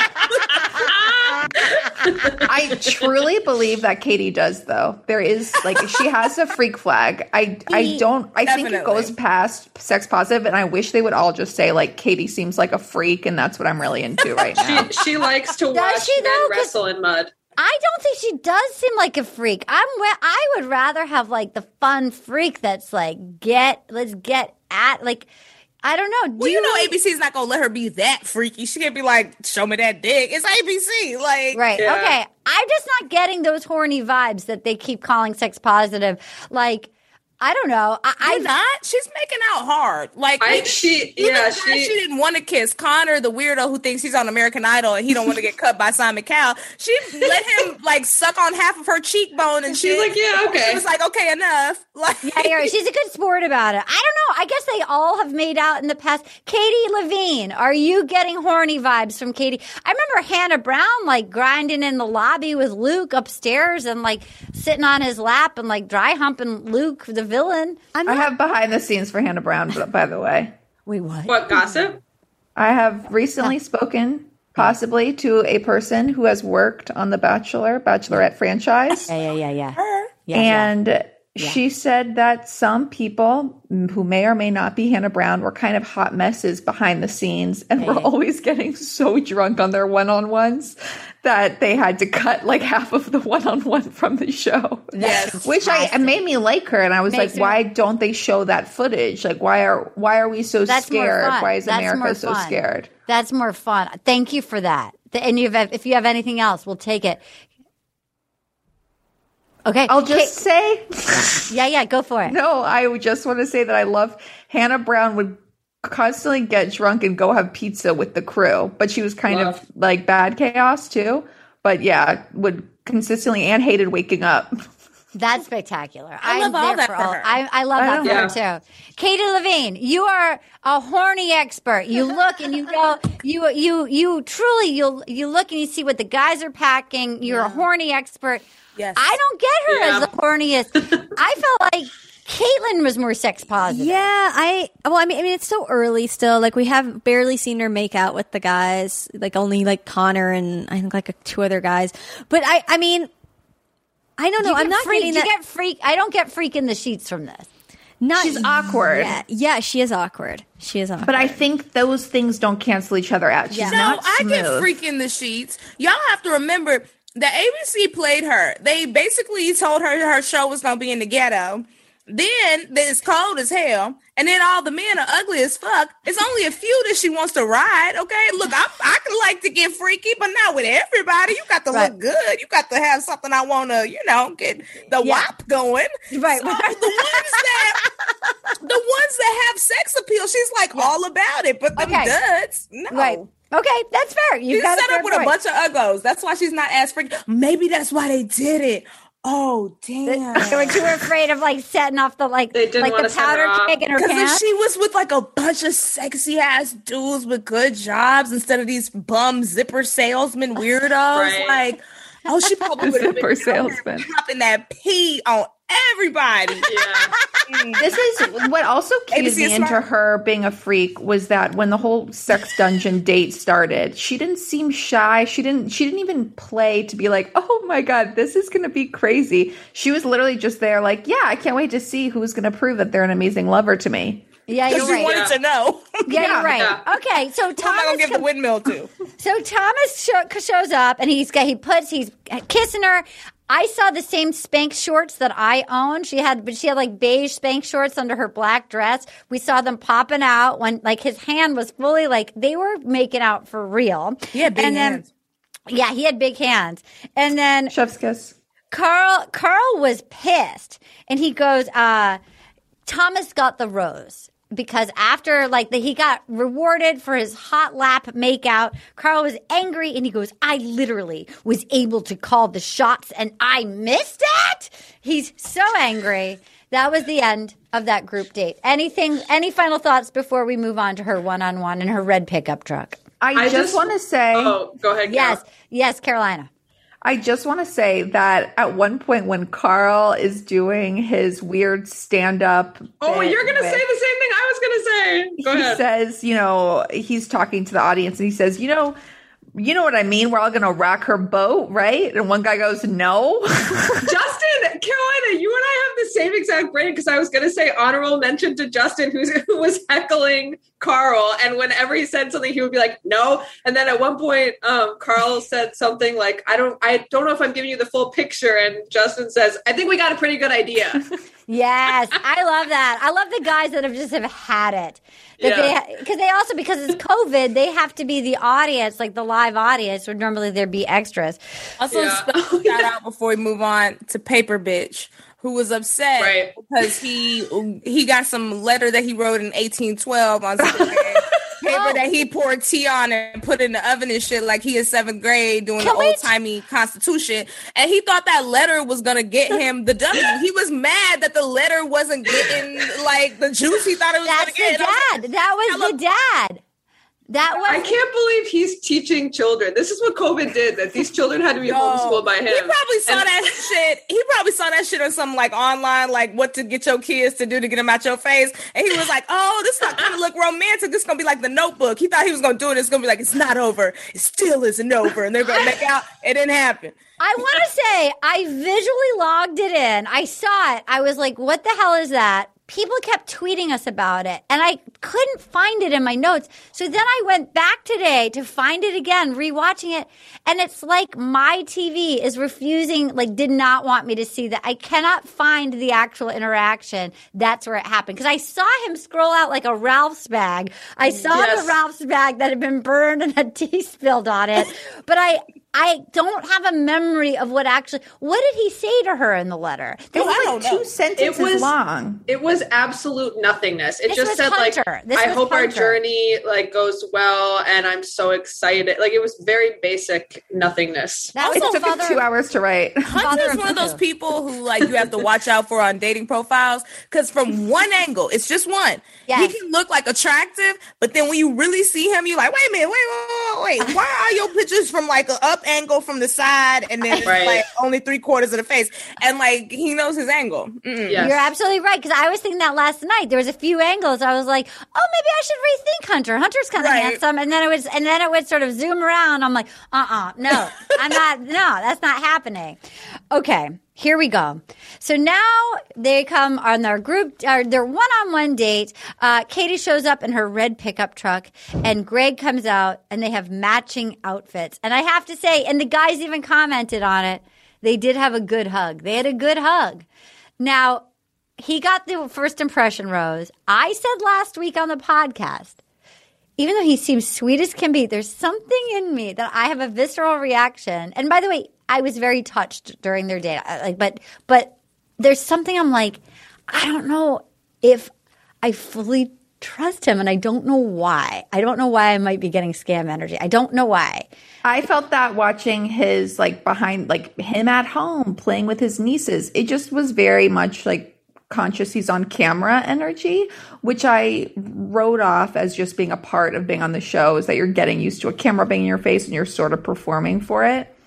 I truly believe that Katie does, though. There is like she has a freak flag. I I don't. I think it Definitely. goes past sex positive, and I wish they would all just say like Katie seems like a freak, and that's what I'm really into right now. She, she likes to watch she, men though? 'Cause- wrestle in mud. I don't think she does seem like a freak. I'm. wa- I would rather have like the fun freak that's like get. Let's get at like. I don't know. Do Well, you know, really- A B C's not gonna let her be that freaky. She can't be like, show me that dick. It's A B C. Like, Right. Yeah. Okay. I'm just not getting those horny vibes that they keep calling sex positive. Like, I don't know. I, I I not. She's making out hard. Like I- even- she- even yeah, the guy she- she didn't want to kiss. Connor, the weirdo who thinks he's on American Idol and he don't want to get cut by Simon Cowell. She let him like suck on half of her cheekbone and She's shit. like, yeah, okay. She was like, okay, enough. Like, Yeah, you're right. She's a good sport about it. I don't know. I guess they all have made out in the past. Katie Levine, are you getting horny vibes from Katie? I remember Hannah Brown like grinding in the lobby with Luke upstairs and like sitting on his lap and like dry humping Luke, the villain. I'm I not. have behind the scenes for Hannah Brown, b- by the way. Wait, what? What, gossip? I have recently spoken possibly to a person who has worked on the Bachelor, Bachelorette franchise. Yeah, yeah, yeah, yeah. yeah, yeah. And she said that some people who may or may not be Hannah Brown were kind of hot messes behind the scenes and were always getting so drunk on their one-on-ones that they had to cut like half of the one-on-one from the show. Yes. Which I it made me like her, and I was Makes like, me- why don't they show that footage? Like, why are why are we so That's more scared? fun. Why is That's more America so fun. scared? That's more fun. Thank you for that. Th- And you have, if you have anything else, we'll take it. Okay. I'll just say, Kate- yeah, yeah, go for it. no, I would just want to say that I love Hannah Brown would constantly get drunk and go have pizza with the crew, but she was kind Love. of like bad chaos too. But yeah, would consistently and hated waking up. That's spectacular. I I'm love all there that for for all. her. I, I love I that know. for her too. Katie Levine, you are a horny expert. You look and you go, you you you truly you you look and you see what the guys are packing. You're a horny expert. Yes. I don't get her Yeah. as the horniest. I felt like Caitlyn was more sex positive. Yeah, I well, I mean, I mean, it's so early still. Like, we have barely seen her make out with the guys. Like, only like Connor and I think like two other guys. But I, I mean, I don't know. You I'm get not freak, getting you that. get freak. I don't get freak in the sheets from this. Not She's awkward. Yeah, yeah, she is awkward. She is awkward. But I think those things don't cancel each other out. She's Yeah. No, not I smooth. get freak in the sheets. Y'all have to remember that A B C played her. They basically told her her show was going to be in the ghetto. Then it's cold as hell. And then all the men are ugly as fuck. It's only a few that she wants to ride. Okay. Look, I, I could like to get freaky, but not with everybody. You got to Right. look good. You got to have something I want to, you know, get the Yeah. wop going. Right. So the ones that ones that have sex appeal, she's like yeah. all about it. But the okay. duds, no. Right. Okay, that's fair. You she's got set a up with point. a bunch of uggos. That's why she's not as freaking. Maybe that's why they did it. Oh damn! They were too afraid of like setting off the like they didn't like the powder keg in her pants. Because if she was with like a bunch of sexy ass dudes with good jobs instead of these bum zipper salesman weirdos, right. like oh, she probably would have been salesman dropping that pee on everybody. Yeah. This is what also cued me into her being a freak was that when the whole sex dungeon date started, she didn't seem shy. She didn't she didn't even play to be like, oh my God, this is gonna be crazy. She was literally just there like, yeah, I can't wait to see who's gonna prove that they're an amazing lover to me. Yeah, you're right. You wanted yeah. to know. Yeah, you're right. Yeah. Okay, so Thomas. Who am I gonna give the windmill to? So Thomas show, shows up and he's he puts he's kissing her. I saw the same Spanx shorts that I own. She had, but she had like beige Spanx shorts under her black dress. We saw them popping out when like his hand was fully like they were making out for real. Yeah, big and then, hands. Yeah, he had big hands. And then chef's kiss. Carl Carl was pissed, and he goes, uh, "Thomas got the rose." Because after, like, the, he got rewarded for his hot lap makeout, Carl was angry, and he goes, I literally was able to call the shots, and I missed it? He's so angry. That was the end of that group date. Anything, any final thoughts before we move on to her one-on-one in her red pickup truck? I, I just, just want to say... Oh, go ahead, Carol. Yes, yes, Carolina. I just want to say that at one point when Carl is doing his weird stand-up... Oh, you're going to say the same thing I was going to say. Go he ahead. says, you know, he's talking to the audience and he says, you know, you know what I mean? We're all going to rock her boat, right? And one guy goes, no. Justin, Carolina, you and I have the same exact brain because I was going to say honorable mention to Justin who's, who was heckling Carl. And whenever he said something, he would be like, no. And then at one point, um, Carl said something like, I don't, I don't know if I'm giving you the full picture. And Justin says, I think we got a pretty good idea. Yes, I love that. I love the guys that have just have had it. That yeah. they because they also because it's COVID, they have to be the audience, like the live audience, where normally there'd be extras. Also, yeah. special shout out before we move on to Paper Bitch, who was upset right. because he he got some letter that he wrote in eighteen twelve on some paper oh. that he poured tea on and put in the oven and shit like he is seventh grade doing Can the old timey Constitution, and he thought that letter was gonna get him the W. He was mad that the letter wasn't getting like the juice he thought it was That's gonna the get. Dad. Was, that was Hello. the dad. That was. I can't believe he's teaching children. This is what COVID did. That these children had to be no. homeschooled by him. He probably saw and- that shit. He probably saw that shit on some like online, like what to get your kids to do to get them out your face. And he was like, "Oh, this is kind of look romantic. This is gonna be like The Notebook." He thought he was gonna do it. It's gonna be like it's not over. It still isn't over, and they're gonna make out. It didn't happen. I want to say I visually logged it in. I saw it. I was like, "What the hell is that?" People kept tweeting us about it, and I couldn't find it in my notes. So then I went back today to find it again, rewatching it, and it's like my T V is refusing, like did not want me to see that. I cannot find the actual interaction. That's where it happened. Because I saw him scroll out like a Ralph's bag. I saw yes. the Ralph's bag that had been burned and had tea spilled on it. But I... I don't have a memory of what actually. What did he say to her in the letter? It was like two know. sentences it was, long. It was absolute nothingness. It this just said Hunter. like, this "I hope Hunter. our journey like goes well," and I'm so excited. Like it was very basic nothingness. That it took father, two hours to write. Hunter's one of those people who like you have to watch out for on dating profiles because from one angle, it's just one. Yes. He can look like attractive, but then when you really see him, you're like, "Wait a minute, wait, wait, wait, wait. Why are your pictures from like an up angle from the side and then it's right. like only three quarters of the face?" And like he knows his angle. Yes. You're absolutely right, because I was thinking that last night. There was a few angles. I was like, oh, maybe I should rethink Hunter. Hunter's kind of right. handsome, and then it was, and then it would sort of zoom around. I'm like, uh, uh no, I'm not. No, that's not happening. Okay. Here we go. So now they come on their group, or their one-on-one date. Uh, Katie shows up in her red pickup truck, and Greg comes out, and they have matching outfits. And I have to say, and the guys even commented on it, they did have a good hug. They had a good hug. Now, he got the first impression rose. I said last week on the podcast, even though he seems sweet as can be, there's something in me that I have a visceral reaction. And by the way, I was very touched during their date. Like, but but there's something I'm like, I don't know if I fully trust him, and I don't know why. I don't know why I might be getting scam energy. I don't know why. I felt that watching his like behind like him at home playing with his nieces. It just was very much like conscious he's on camera energy, which I wrote off as just being a part of being on the show, is that you're getting used to a camera being in your face and you're sort of performing for it.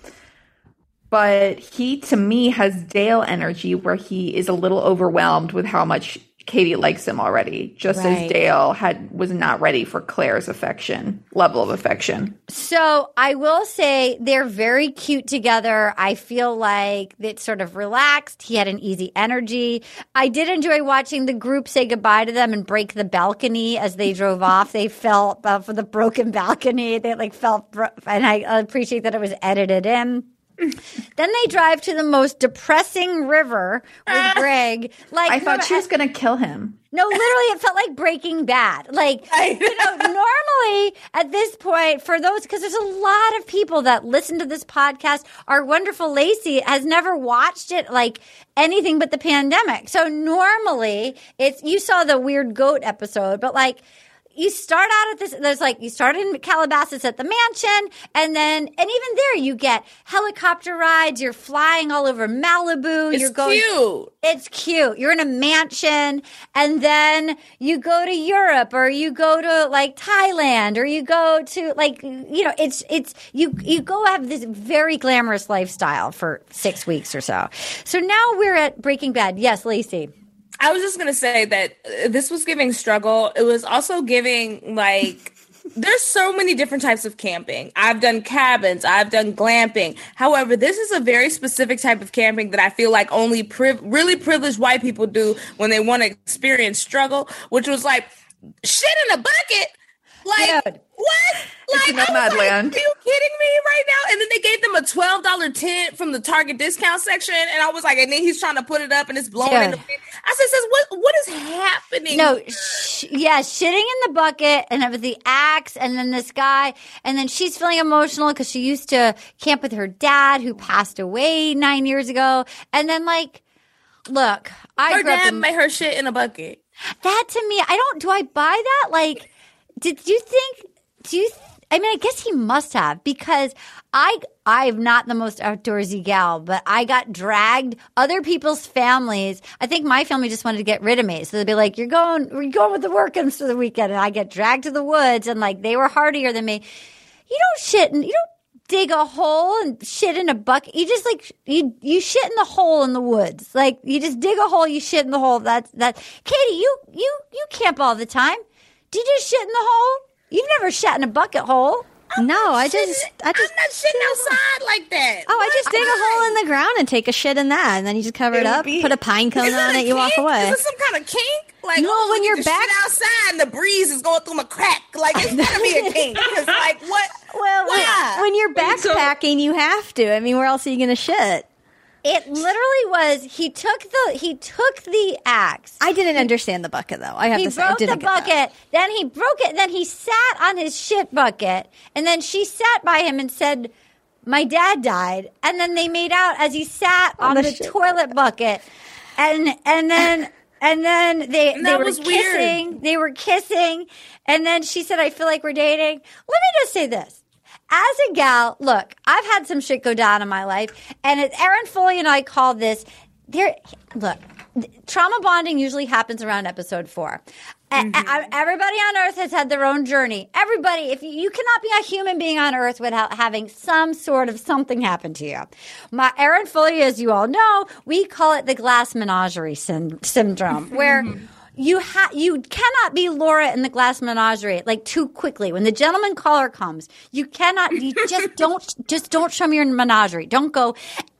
But he, to me, has Dale energy where he is a little overwhelmed with how much Katie likes him already, just Right. as Dale had was not ready for Claire's affection, level of affection. So I will say they're very cute together. I feel like it's sort of relaxed. He had an easy energy. I did enjoy watching the group say goodbye to them and break the balcony as they drove off. They fell uh, for the broken balcony. They like felt, bro- and I appreciate that it was edited in. Then they drive to the most depressing river with Greg. Like I thought she was going to kill him. No, literally, it felt like Breaking Bad. Like, you know, normally at this point, for those, because there's a lot of people that listen to this podcast, our wonderful Lacey has never watched it like anything but the pandemic. So normally, it's, you saw the weird goat episode, but like, you start out at this, there's like, you start in Calabasas at the mansion, and then, and even there you get helicopter rides, you're flying all over Malibu. It's you're going, cute. It's cute. You're in a mansion, and then you go to Europe, or you go to like Thailand, or you go to like, you know, it's, it's, you, you go have this very glamorous lifestyle for six weeks or so. So now we're at Breaking Bad. Yes, Lacey. I was just going to say that uh, this was giving struggle. It was also giving, like, there's so many different types of camping. I've done cabins. I've done glamping. However, this is a very specific type of camping that I feel like only priv- really privileged white people do when they want to experience struggle, which was like, shit in a bucket. Like, Dude. what? Like, It's I Nomad was like, land. are you kidding me right now? And then they gave them a twelve dollars tent from the Target discount section. And I was like, and then he's trying to put it up and it's blowing in the Dude. wind. I said, "Sis, what, what is happening?" No, sh- yeah, shitting in the bucket, and it was the axe, and then this guy, and then she's feeling emotional because she used to camp with her dad who passed away nine years ago. And then, like, look, I Her grew up dad in made her shit in a bucket. that. To me, I don't. Do I buy that? Like, did you think? Do you? Th- I mean, I guess he must have, because I I'm not the most outdoorsy gal, but I got dragged. Other people's families, I think my family just wanted to get rid of me, so they'd be like, "You're going, you're going with the workins for the weekend," and I get dragged to the woods, and like they were hardier than me. You don't shit, and you don't dig a hole and shit in a bucket. You just like you you shit in the hole in the woods. Like you just dig a hole, you shit in the hole. That's that. Katie, you you you camp all the time. Do you just shit in the hole? You've never shat in a bucket hole. No, I just, I just, I'm not shitting outside like that. oh, I just dig a hole in the ground and take a shit in that, and then you just cover it, It would up, be- put a pine cone Is that on a it, you walk kink? away. Is it some kind of kink? Like, No, oh, when you you're can back- shit outside and the breeze is going through my crack. Like, it's gotta be a kink. Because, like, what? Well, when, Why? when you're Wait, so- backpacking, you have to. I mean, where else are you going to shit? It literally was. He took the he took the axe. I didn't understand the bucket, though. I have He to say, I broke the didn't get that. bucket. Then he broke it. Then he sat on his shit bucket. And then she sat by him and said, "My dad died." And then they made out as he sat on, On the the, shit toilet bucket. And and then and then they And they that were was weird. kissing. They were kissing. And then she said, "I feel like we're dating." Let me just say this. As a gal, look, I've had some shit go down in my life, and it, Erin Foley and I call this. There, look, trauma bonding usually happens around episode four. A- a- everybody on Earth has had their own journey. Everybody, if you, you cannot be a human being on Earth without having some sort of something happen to you. My Erin Foley, as you all know, we call it the glass menagerie syn- syndrome, where. You ha- you cannot be Laura in the glass menagerie like too quickly. When the gentleman caller comes, you cannot. You just don't. Just don't show me your menagerie. Don't go.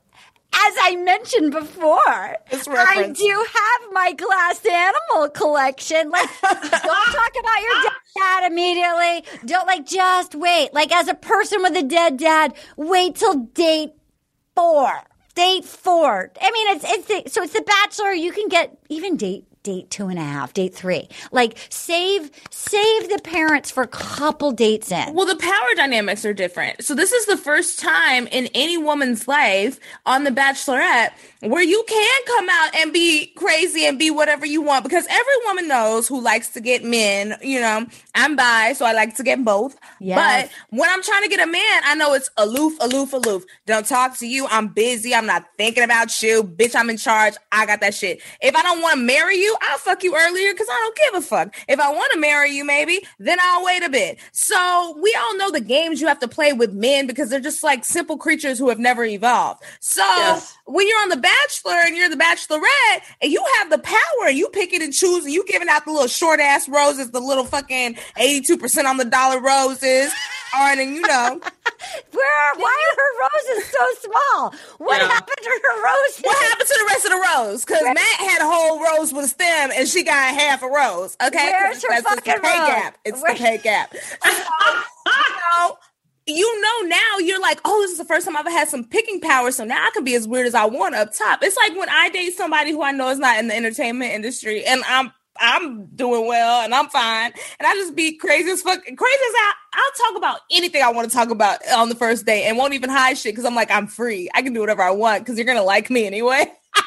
As I mentioned before, This I reference. do have my glass animal collection. Like, don't talk about your dad immediately. Don't like. Just wait. Like, as a person with a dead dad, wait till date four. Date four. I mean, it's it's the, so it's The Bachelor. You can get even date date two and a half, date three. Like save save the parents for a couple dates in. Well, the power dynamics are different. So this is the first time in any woman's life on The Bachelorette where you can come out and be crazy and be whatever you want, because every woman knows who likes to get men. You know, I'm bi, so I like to get both. Yes. But when I'm trying to get a man, I know it's aloof, aloof, aloof. Don't talk to you. I'm busy. I'm not thinking about you. Bitch, I'm in charge. I got that shit. If I don't want to marry you, I'll fuck you earlier because I don't give a fuck. If I want to marry you, maybe, then I'll wait a bit. So we all know the games you have to play with men because they're just like simple creatures who have never evolved. So yes. when you're on The Bachelor and you're the Bachelorette and you have the power and you pick it and choose and you giving out the little short ass roses, the little fucking eighty-two percent on the dollar roses, or then you know. Where? Why are her roses so small? What yeah. happened to her roses? What happened to the rest of the rose? Because Matt had a whole rose with a stem, and she got half a rose. Okay, where's her that's fucking the pay rose? gap. It's Where- the pay gap. So, you know, you know now you're like, oh, this is the first time I've ever had some picking power, so now I can be as weird as I want up top. It's like when I date somebody who I know is not in the entertainment industry, and I'm I'm doing well and I'm fine. And I just be crazy as fuck. Crazy as I, I'll talk about anything I want to talk about on the first date and won't even hide shit because I'm like, I'm free. I can do whatever I want because you're going to like me anyway.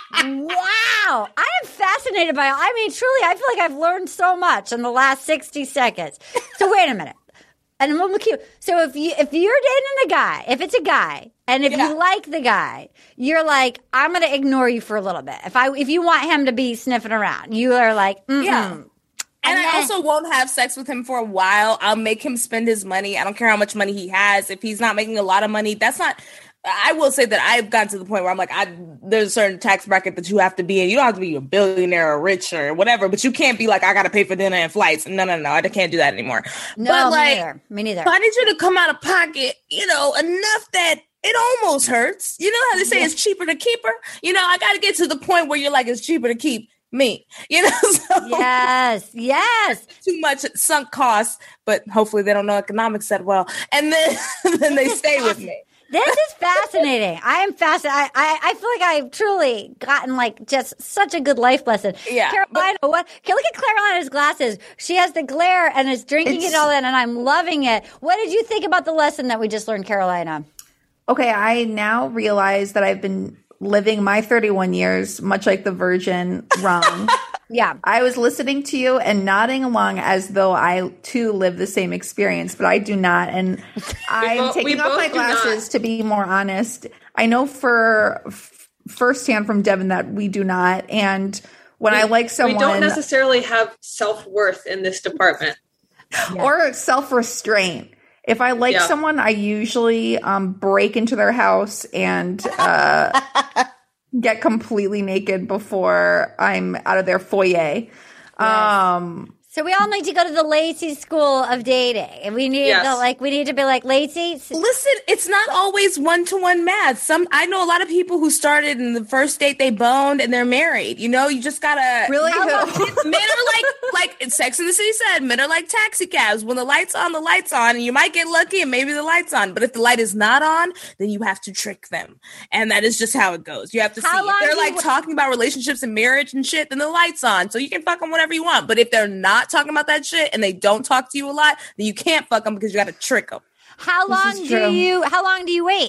Wow. I am fascinated by it. I mean, truly, I feel like I've learned so much in the last sixty seconds. So wait a minute. And I'm gonna keep, so if you if you're dating a guy, if it's a guy, and if yeah. you like the guy, you're like, I'm gonna ignore you for a little bit. If I if you want him to be sniffing around, you are like, mm-mm. yeah. And, and I then, also won't have sex with him for a while. I'll make him spend his money. I don't care how much money he has. If he's not making a lot of money, that's not. I will say that I've gotten to the point where I'm like, I, there's a certain tax bracket that you have to be in. You don't have to be a billionaire or rich or whatever, but you can't be like, I got to pay for dinner and flights. No, no, no, I can't do that anymore. No, but me like, neither. Me neither. I need you to come out of pocket, you know, enough that it almost hurts. You know how they say yeah. it's cheaper to keep her? You know, I got to get to the point where you're like, it's cheaper to keep me, you know? So yes, yes. Too much sunk costs, but hopefully they don't know economics that well. And then, then they stay with me. This is fascinating. I am fascinated. I, I, I feel like I've truly gotten like just such a good life lesson. Yeah. Carolina, but, what? Look at Carolina's glasses. She has the glare and is drinking it all in, and I'm loving it. What did you think about the lesson that we just learned, Carolina? Okay, I now realize that I've been living my thirty-one years, much like the Virgin, wrong. Yeah. I was listening to you and nodding along as though I too live the same experience, but I do not. And I'm bo- taking off my glasses to be more honest. I know for f- firsthand from Devin that we do not. And when we, I like someone, we don't necessarily have self-worth in this department yeah. or self-restraint. If I like yeah. someone, I usually um, break into their house and uh, get completely naked before I'm out of their foyer. Yes. Um, so we all need to go to the Lacey School of Dating, and we need yes. to like we need to be like Lacey. Listen, it's not always one to one math. Some I know a lot of people who started in the first date they boned and they're married. You know, you just gotta really. Men are like like Sex and the City said, men are like taxi cabs. When the light's on, the light's on, and you might get lucky and maybe the light's on. But if the light is not on, then you have to trick them, and that is just how it goes. You have to how see if they're like w- talking about relationships and marriage and shit. Then the light's on, so you can fuck them whatever you want. But if they're not talking about that shit and they don't talk to you a lot, then you can't fuck them because you got to trick them. How long do true. you? How long do you wait?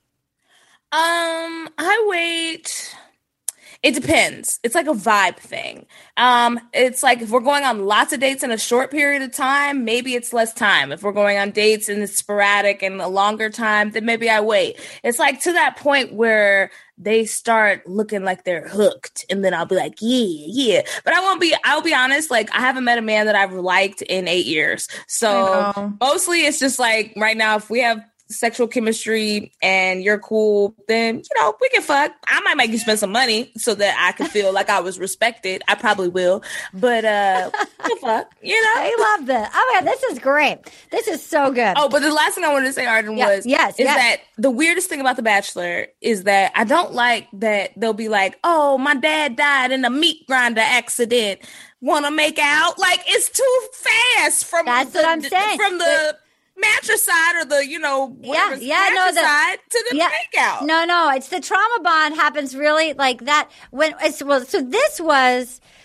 Um, I wait. It depends. It's like a vibe thing. Um, it's like if we're going on lots of dates in a short period of time, maybe it's less time. If we're going on dates and it's sporadic and a longer time, then maybe I wait. It's like to that point where they start looking like they're hooked, and then I'll be like, yeah, yeah. But I won't be, I'll be honest, like I haven't met a man that I've liked in eight years. So mostly it's just like right now, if we have sexual chemistry and you're cool, then you know we can fuck. I might make you spend some money so that I can feel like I was respected. I probably will, but uh, we can fuck. You know, I love this. Oh yeah, this is great. This is so good. Oh, but the last thing I wanted to say, Arden, yeah, was yes, is yes. that the weirdest thing about The Bachelor is that I don't like that they'll be like, oh, my dad died in a meat grinder accident. Want to make out? Like it's too fast from. That's the, what I'm saying. From the. But- mattress side or the, you know, yeah, yeah, no, the side to the yeah, makeout. No, no, it's the trauma bond happens really like that when it's well. So this was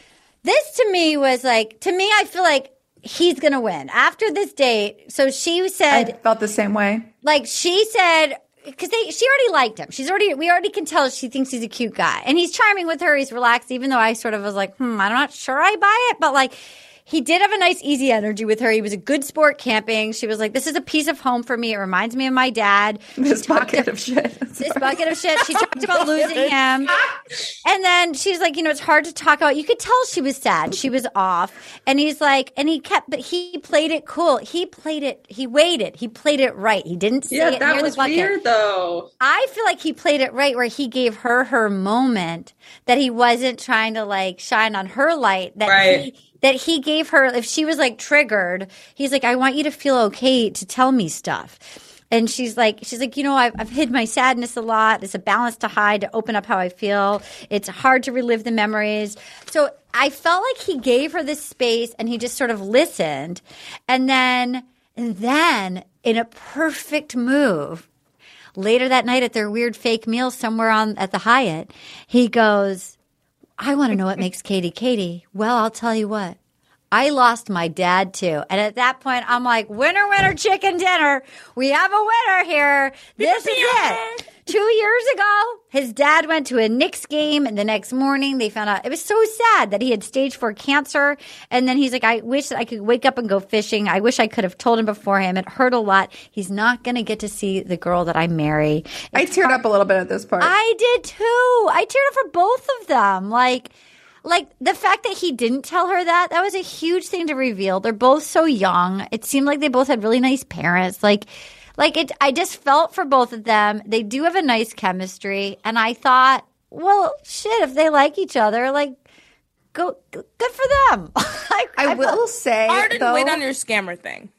this to me was like, to me, I feel like he's going to win. After this date, so she said. I felt the same way. Like, she said, because they, she already liked him. She's already, we already can tell she thinks he's a cute guy. And he's charming with her. He's relaxed, even though I sort of was like, hmm, I'm not sure I buy it. But like, he did have a nice, easy energy with her. He was a good sport camping. She was like, this is a piece of home for me. It reminds me of my dad. This bucket to, of shit. This bucket of shit. She talked about losing him. And then she's like, you know, it's hard to talk about. You could tell she was sad. She was off. And he's like, and he kept, but he played it cool. He played it, he waited. He played it right. He didn't say yeah, it that near was the bucket. weird, though. I feel like he played it right where he gave her her moment, that he wasn't trying to like shine on her light. That right. he, that he gave her, if she was like triggered, he's like, I want you to feel okay to tell me stuff. And she's like, she's like, you know, I've, I've hid my sadness a lot. It's a balance to hide, to open up how I feel. It's hard to relive the memories. So I felt like he gave her this space and he just sort of listened. And then, and then in a perfect move, later that night at their weird fake meal somewhere on at the Hyatt, he goes, I want to know what makes Katie Katie. Well, I'll tell you what. I lost my dad too. And at that point, I'm like, winner, winner, chicken dinner. We have a winner here. This is it. Two years ago, his dad went to a Knicks game, and the next morning they found out it was so sad that he had stage four cancer. And then he's like, I wish that I could wake up and go fishing. I wish I could have told him beforehand. It hurt a lot. He's not going to get to see the girl that I marry. It's I teared hard. up a little bit at this part. I did too. I teared up for both of them. Like, Like, the fact that he didn't tell her that, that was a huge thing to reveal. They're both so young. It seemed like they both had really nice parents. Like, like it. I just felt for both of them. They do have a nice chemistry. And I thought, well, shit, if they like each other, like, go, good for them. I, I, I will felt, say, I didn't though, wait on your scammer thing.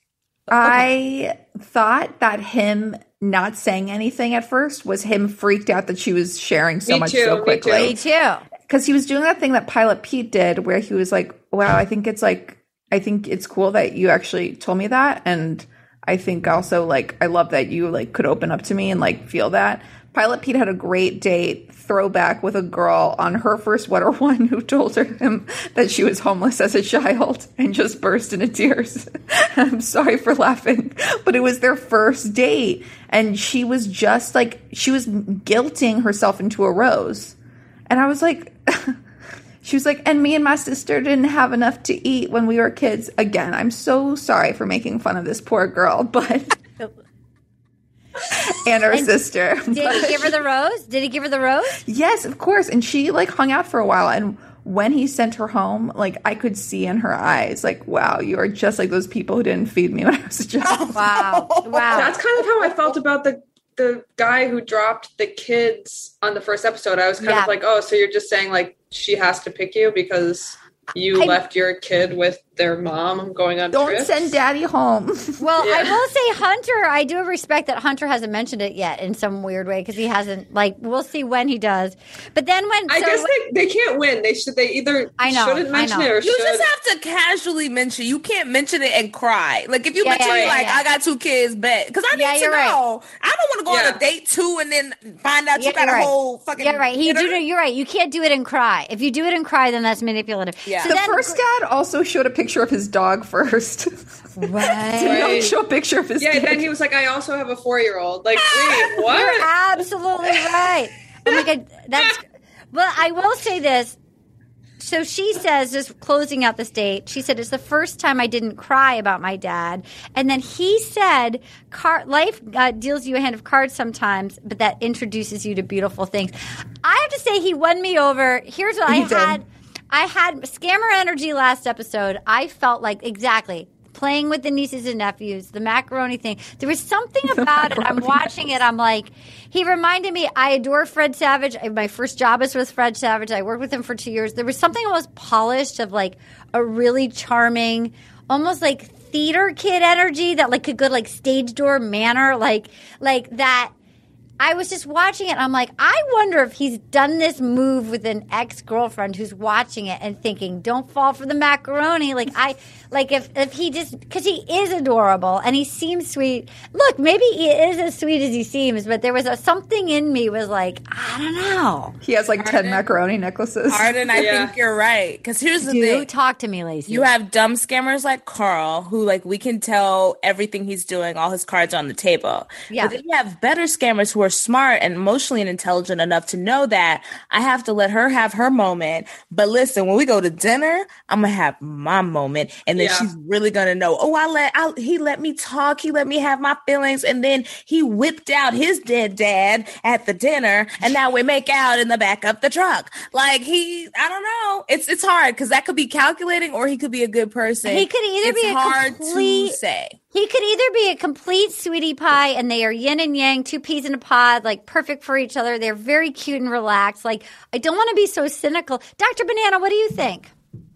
I thought that him not saying anything at first was him freaked out that she was sharing so me much too, so quickly. Me too. Me too. Because he was doing that thing that Pilot Pete did where he was like, wow, I think it's like, I think it's cool that you actually told me that. And I think also like, I love that you like could open up to me and like feel that. Pilot Pete had a great date throwback with a girl on her first What Are One who told her him that she was homeless as a child and just burst into tears. I'm sorry for laughing, but it was their first date. And she was just like, she was guilting herself into a rose. And I was like, she was like, and me and my sister didn't have enough to eat when we were kids. Again, I'm so sorry for making fun of this poor girl, but and her and sister. Did but, he give her the rose? Did he give her the rose? Yes, of course. And she like hung out for a while. And when he sent her home, like I could see in her eyes, like, wow, you are just like those people who didn't feed me when I was a child. Wow. Wow. That's kind of how I felt about the the guy who dropped the kids on the first episode. I was kind Yeah. of like, oh, so you're just saying like she has to pick you because you I- left your kid with their mom going on Don't trips? send daddy home. Well, Yeah. I will say Hunter, I do respect that Hunter hasn't mentioned it yet in some weird way because he hasn't, like, we'll see when he does. But then when. I so guess they, they can't win. They should. They either I know, shouldn't I mention know. it or You should. just have to casually mention. You can't mention it and cry. Like if you Yeah, mention yeah, it, yeah, like yeah. I got two kids, bet because I need Yeah, to you're right. know. I don't want to go Yeah. on a date two and then find out Yeah, you got you're a right. whole fucking. Yeah, right. He dinner. do, you're right. You can't do it and cry. If you do it and cry, then that's manipulative. Yeah. So The then, first dad also showed a picture of his dog first. Right. Did not Right. show a picture of his Yeah, kid. then he was like, I also have a four-year-old. Like, wait, what? You're absolutely right. Oh my God. That's. Well, I will say this. So she says, just closing out this date, she said, it's the first time I didn't cry about my dad. And then he said, Car- life uh, deals you a hand of cards sometimes, but that introduces you to beautiful things. I have to say he won me over. Here's what I He did. had. I had scammer energy last episode. I felt like, exactly, playing with the nieces and nephews, the macaroni thing. There was something about it. I'm watching it. I'm like, he reminded me, I adore Fred Savage. I- My first job was with Fred Savage. I worked with him for two years. There was something almost polished of like a really charming, almost like theater kid energy that like could go to like stage door manner, like, like that. I was just watching it and I'm like, I wonder if he's done this move with an ex-girlfriend who's watching it and thinking, don't fall for the macaroni. Like I, like if, if he just, cause he is adorable and he seems sweet. Look, maybe he is as sweet as he seems, but there was a, something in me was like, I don't know. He has like Arden, ten macaroni necklaces. Arden, I Yeah. think you're right. Cause here's the Dude, thing. talk to me, Lacey. You have dumb scammers like Carl, who like we can tell everything he's doing, all his cards are on the table. Yeah. But then you have better scammers who are smart and emotionally and intelligent enough to know that I have to let her have her moment. But listen, when we go to dinner, I'm gonna have my moment, and then Yeah. she's really gonna know. Oh, I let I, he let me talk. He let me have my feelings, and then he whipped out his dead dad at the dinner, and now we make out in the back of the truck. Like he, I don't know. It's it's hard because that could be calculating, or he could be a good person. He could either it's be a hard complete, to say. He could either be a complete sweetie pie and they are yin and yang, two peas in a pod, like perfect for each other. They're very cute and relaxed. Like, I don't want to be so cynical. Doctor Banana, what do you think?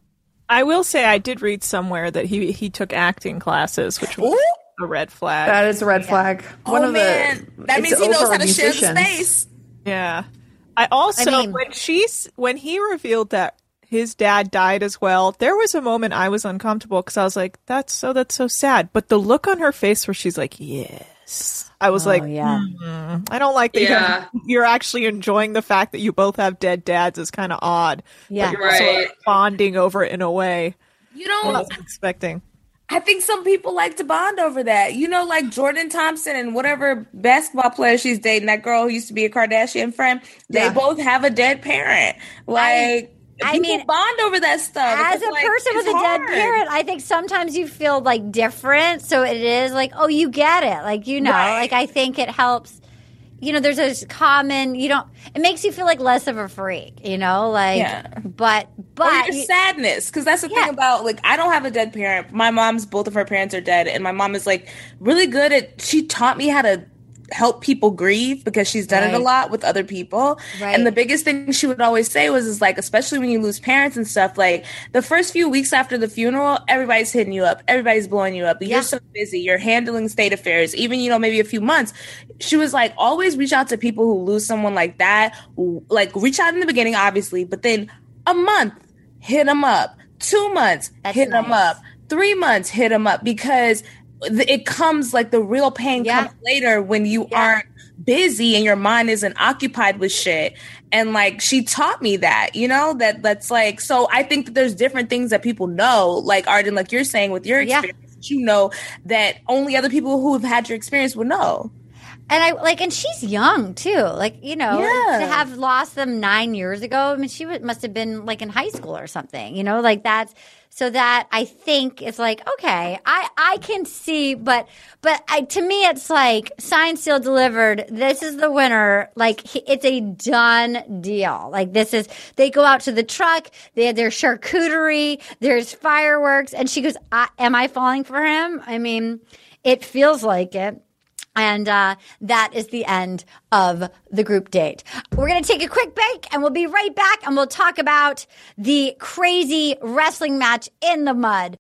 I will say I did read somewhere that he he took acting classes, which was Ooh. a red flag. That is a red flag. One oh of man, the, that it's means he knows over how to share the musicians. space. Yeah. I also I mean- when she's when he revealed that his dad died as well, there was a moment I was uncomfortable because I was like, that's so that's so sad. But the look on her face where she's like, yes. I was Oh, like, yeah. hmm, I don't like that Yeah. you're, you're actually enjoying the fact that you both have dead dads is kind of odd. Yeah. But you're also Right. bonding over it in a way You I know, wasn't expecting. I think some people like to bond over that. You know, like Jordan Thompson and whatever basketball player she's dating, that girl who used to be a Kardashian friend, they Yeah. both have a dead parent. Like, I people mean, bond over that stuff. As It's a like, person with it's a dead hard. parent, I think sometimes you feel like different. So it is like, oh, you get it. Like, you know, Right. like I think it helps. You know, there's a common, you don't, it makes you feel like less of a freak, you know, like, Yeah. but, Or but, your you- sadness, because that's the Yeah. thing about, like, I don't have a dead parent. My mom's, both of her parents are dead, and my mom is like really good at. She taught me how to help people grieve because she's done it a Right. lot with other people. Right. And the biggest thing she would always say was, is like, especially when you lose parents and stuff, like the first few weeks after the funeral, everybody's hitting you up, everybody's blowing you up. Yeah. You're so busy, you're handling state affairs, even, you know, maybe a few months. She was like, always reach out to people who lose someone like that. Like, reach out in the beginning, obviously, but then a month, hit them up. Two months, That's hit them nice. up. Three months, hit them up, because th- it comes, like, the real pain Yeah. comes later when you Yeah. aren't busy and your mind isn't occupied with shit. And like, she taught me that, you know, that that's like, so I think that there's different things that people know, like Arden, like you're saying with your Yeah. experience, that you know that only other people who have had your experience would know. and I like, and she's young too. Like, you know, Yeah. to have lost them nine years ago, I mean, she w- must have been like in high school or something, you know, like that's, so that I think it's like, okay, I, I can see, but, but I, to me, it's like signed, sealed, delivered. This is the winner. Like he- it's a done deal. Like this is, they go out to the truck. They had their charcuterie. There's fireworks. And she goes, I, am I falling for him? I mean, it feels like it. And uh, that is the end of the group date. We're going to take a quick break and we'll be right back and we'll talk about the crazy wrestling match in the mud.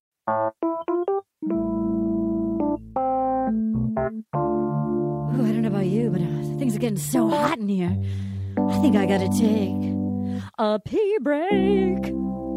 Ooh, I don't know about you, but uh, things are getting so hot in here. I think I got to take a pee break.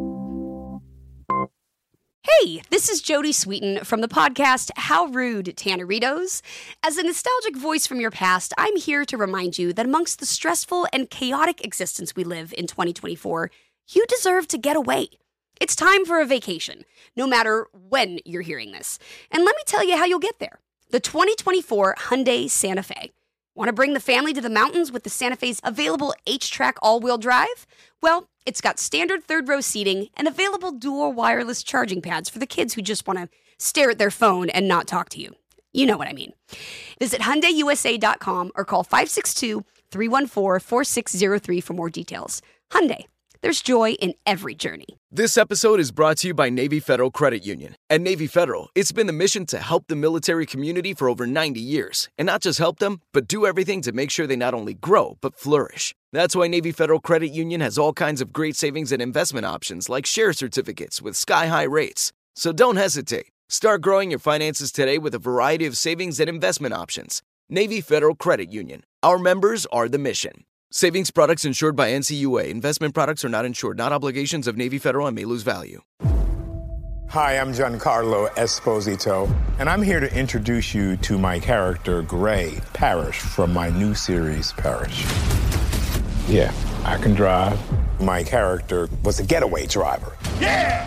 Hey, this is Jodie Sweetin from the podcast How Rude, Tanneritos. As a nostalgic voice from your past, I'm here to remind you that amongst the stressful and chaotic existence we live in twenty twenty-four, you deserve to get away. It's time for a vacation, no matter when you're hearing this. And let me tell you how you'll get there. The twenty twenty-four Hyundai Santa Fe. Want to bring the family to the mountains with the Santa Fe's available H-Track all-wheel drive? Well, it's got standard third-row seating and available dual wireless charging pads for the kids who just want to stare at their phone and not talk to you. You know what I mean. Visit Hyundai U S A dot com or call five six two, three one four, four six zero three for more details. Hyundai, there's joy in every journey. This episode is brought to you by Navy Federal Credit Union. At Navy Federal, it's been the mission to help the military community for over ninety years. And not just help them, but do everything to make sure they not only grow, but flourish. That's why Navy Federal Credit Union has all kinds of great savings and investment options like share certificates with sky-high rates. So don't hesitate. Start growing your finances today with a variety of savings and investment options. Navy Federal Credit Union. Our members are the mission. Savings products insured by N C U A. Investment products are not insured, not obligations of Navy Federal and may lose value. Hi, I'm Giancarlo Esposito, and I'm here to introduce you to my character, Gray Parrish, from my new series, Parrish. Yeah, I can drive. My character was a getaway driver. Yeah!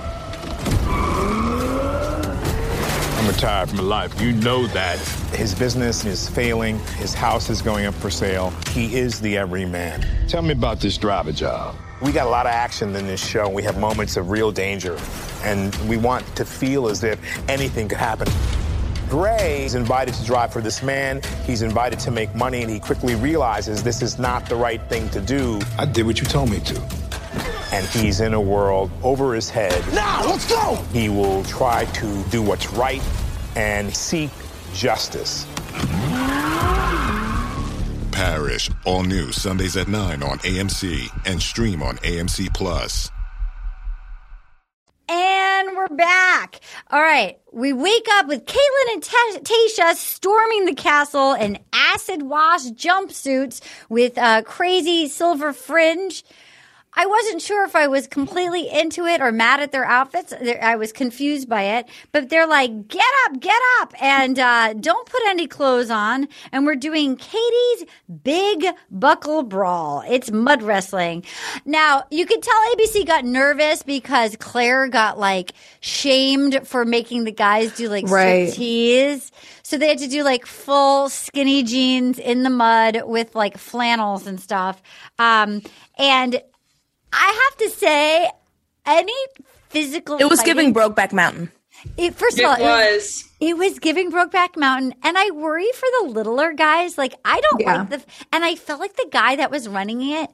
I'm retired from life. You know that. His business is failing. His house is going up for sale. He is the everyman. Tell me about this driver job. We got a lot of action in this show. We have moments of real danger, and we want to feel as if anything could happen. Gray is invited to drive for this man. He's invited to make money, and he quickly realizes this is not the right thing to do. I did what you told me to. And he's in a world over his head. Now, let's go! He will try to do what's right and seek justice. Parrish, all new Sundays at nine on A M C and stream on A M C Plus. And we're back. All right. We wake up with Caitlin and Ta- Tayshia storming the castle in acid wash jumpsuits with a crazy silver fringe. I wasn't sure if I was completely into it or mad at their outfits. I was confused by it. But they're like, get up, get up, and uh, don't put any clothes on. And we're doing Katie's Big Buckle Brawl. It's mud wrestling. Now, you could tell A B C got nervous because Claire got, like, shamed for making the guys do, like, Right. striptease. So they had to do, like, full skinny jeans in the mud with, like, flannels and stuff. Um, and I have to say, any physical It was fighting, giving Brokeback Mountain. It, first of It all, it was. was it was giving Brokeback Mountain, and I worry for the littler guys. Like I don't Yeah. like the, and I felt like the guy that was running it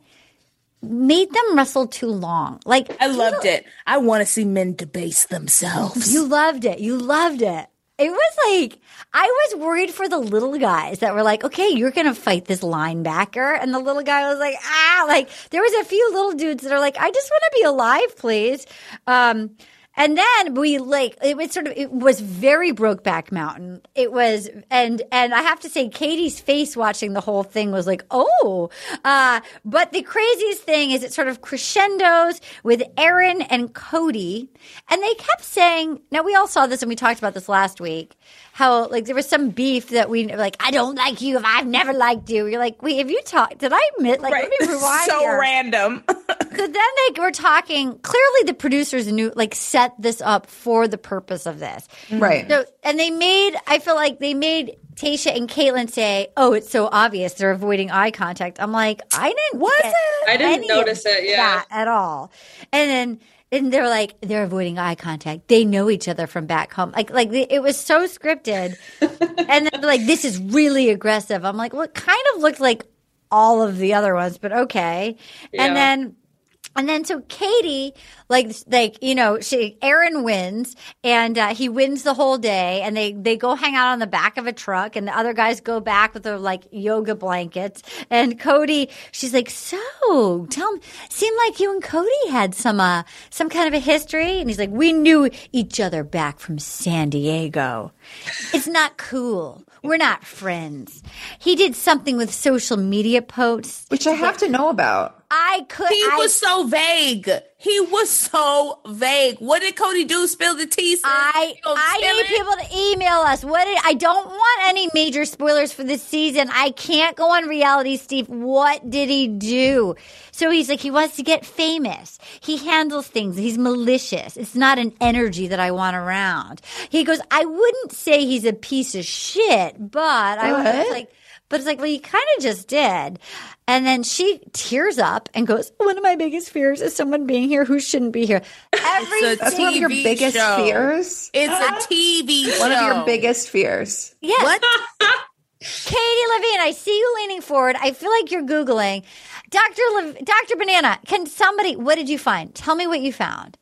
made them wrestle too long. Like I loved it. I want to see men debase themselves. you loved it. You loved it. It was like, I was worried for the little guys that were like, okay, you're going to fight this linebacker. And the little guy was like, ah, like there was a few little dudes that are like, I just want to be alive, please. Um, and then we like, it was sort of, it was very Brokeback Mountain. It was, and, and I have to say, Katie's face watching the whole thing was like, oh, uh, but the craziest thing is it sort of crescendos with Aaron and Cody. And they kept saying, now we all saw this and we talked about this last week, how like there was some beef that we like, I don't like you if I've never liked you. You're like, wait, have you talked? Did I admit? Like, Right. let me rewind So here. random. So then they were talking. Clearly, the producers knew, like, set this up for the purpose of this, Right. So, and they made. I feel like they made Tayshia and Caitlin say, "Oh, it's so obvious they're avoiding eye contact." I'm like, I didn't. Was get it? I didn't any notice of it, yeah. that at all. And then. And they're like, they're avoiding eye contact. They know each other from back home. Like, like it was so scripted. And then like, this is really aggressive. I'm like, well, it kind of looked like all of the other ones, but okay. Yeah. And then, and then so Katie, like, like you know, she Aaron wins, and uh, he wins the whole day, and they they go hang out on the back of a truck, and the other guys go back with their like yoga blankets, and Cody, she's like, so tell me, seemed like you and Cody had some uh some kind of a history, and he's like, we knew each other back from San Diego. It's not cool. We're not friends. He did something with social media posts, Which I have to know about. I could. He I, was so vague. He was so vague. What did Cody do? Spill the tea? sis? I You gonna I spill need it? people to email us. What did I don't want any major spoilers for this season. I can't go on Reality Steve. What did he do? So he's like he wants to get famous. He handles things. He's malicious. It's not an energy that I want around. He goes, I wouldn't say he's a piece of shit, but I was What? like But it's like, well, you kind of just did. And then she tears up and goes, one of my biggest fears is someone being here who shouldn't be here. Every It's a That's one of your T V biggest show. fears. It's a T V show. One of your biggest fears. Yes. What? Katie Levine, I see you leaning forward. I feel like you're Googling. Doctor Lev- Doctor Banana, can somebody, what did you find? Tell me what you found.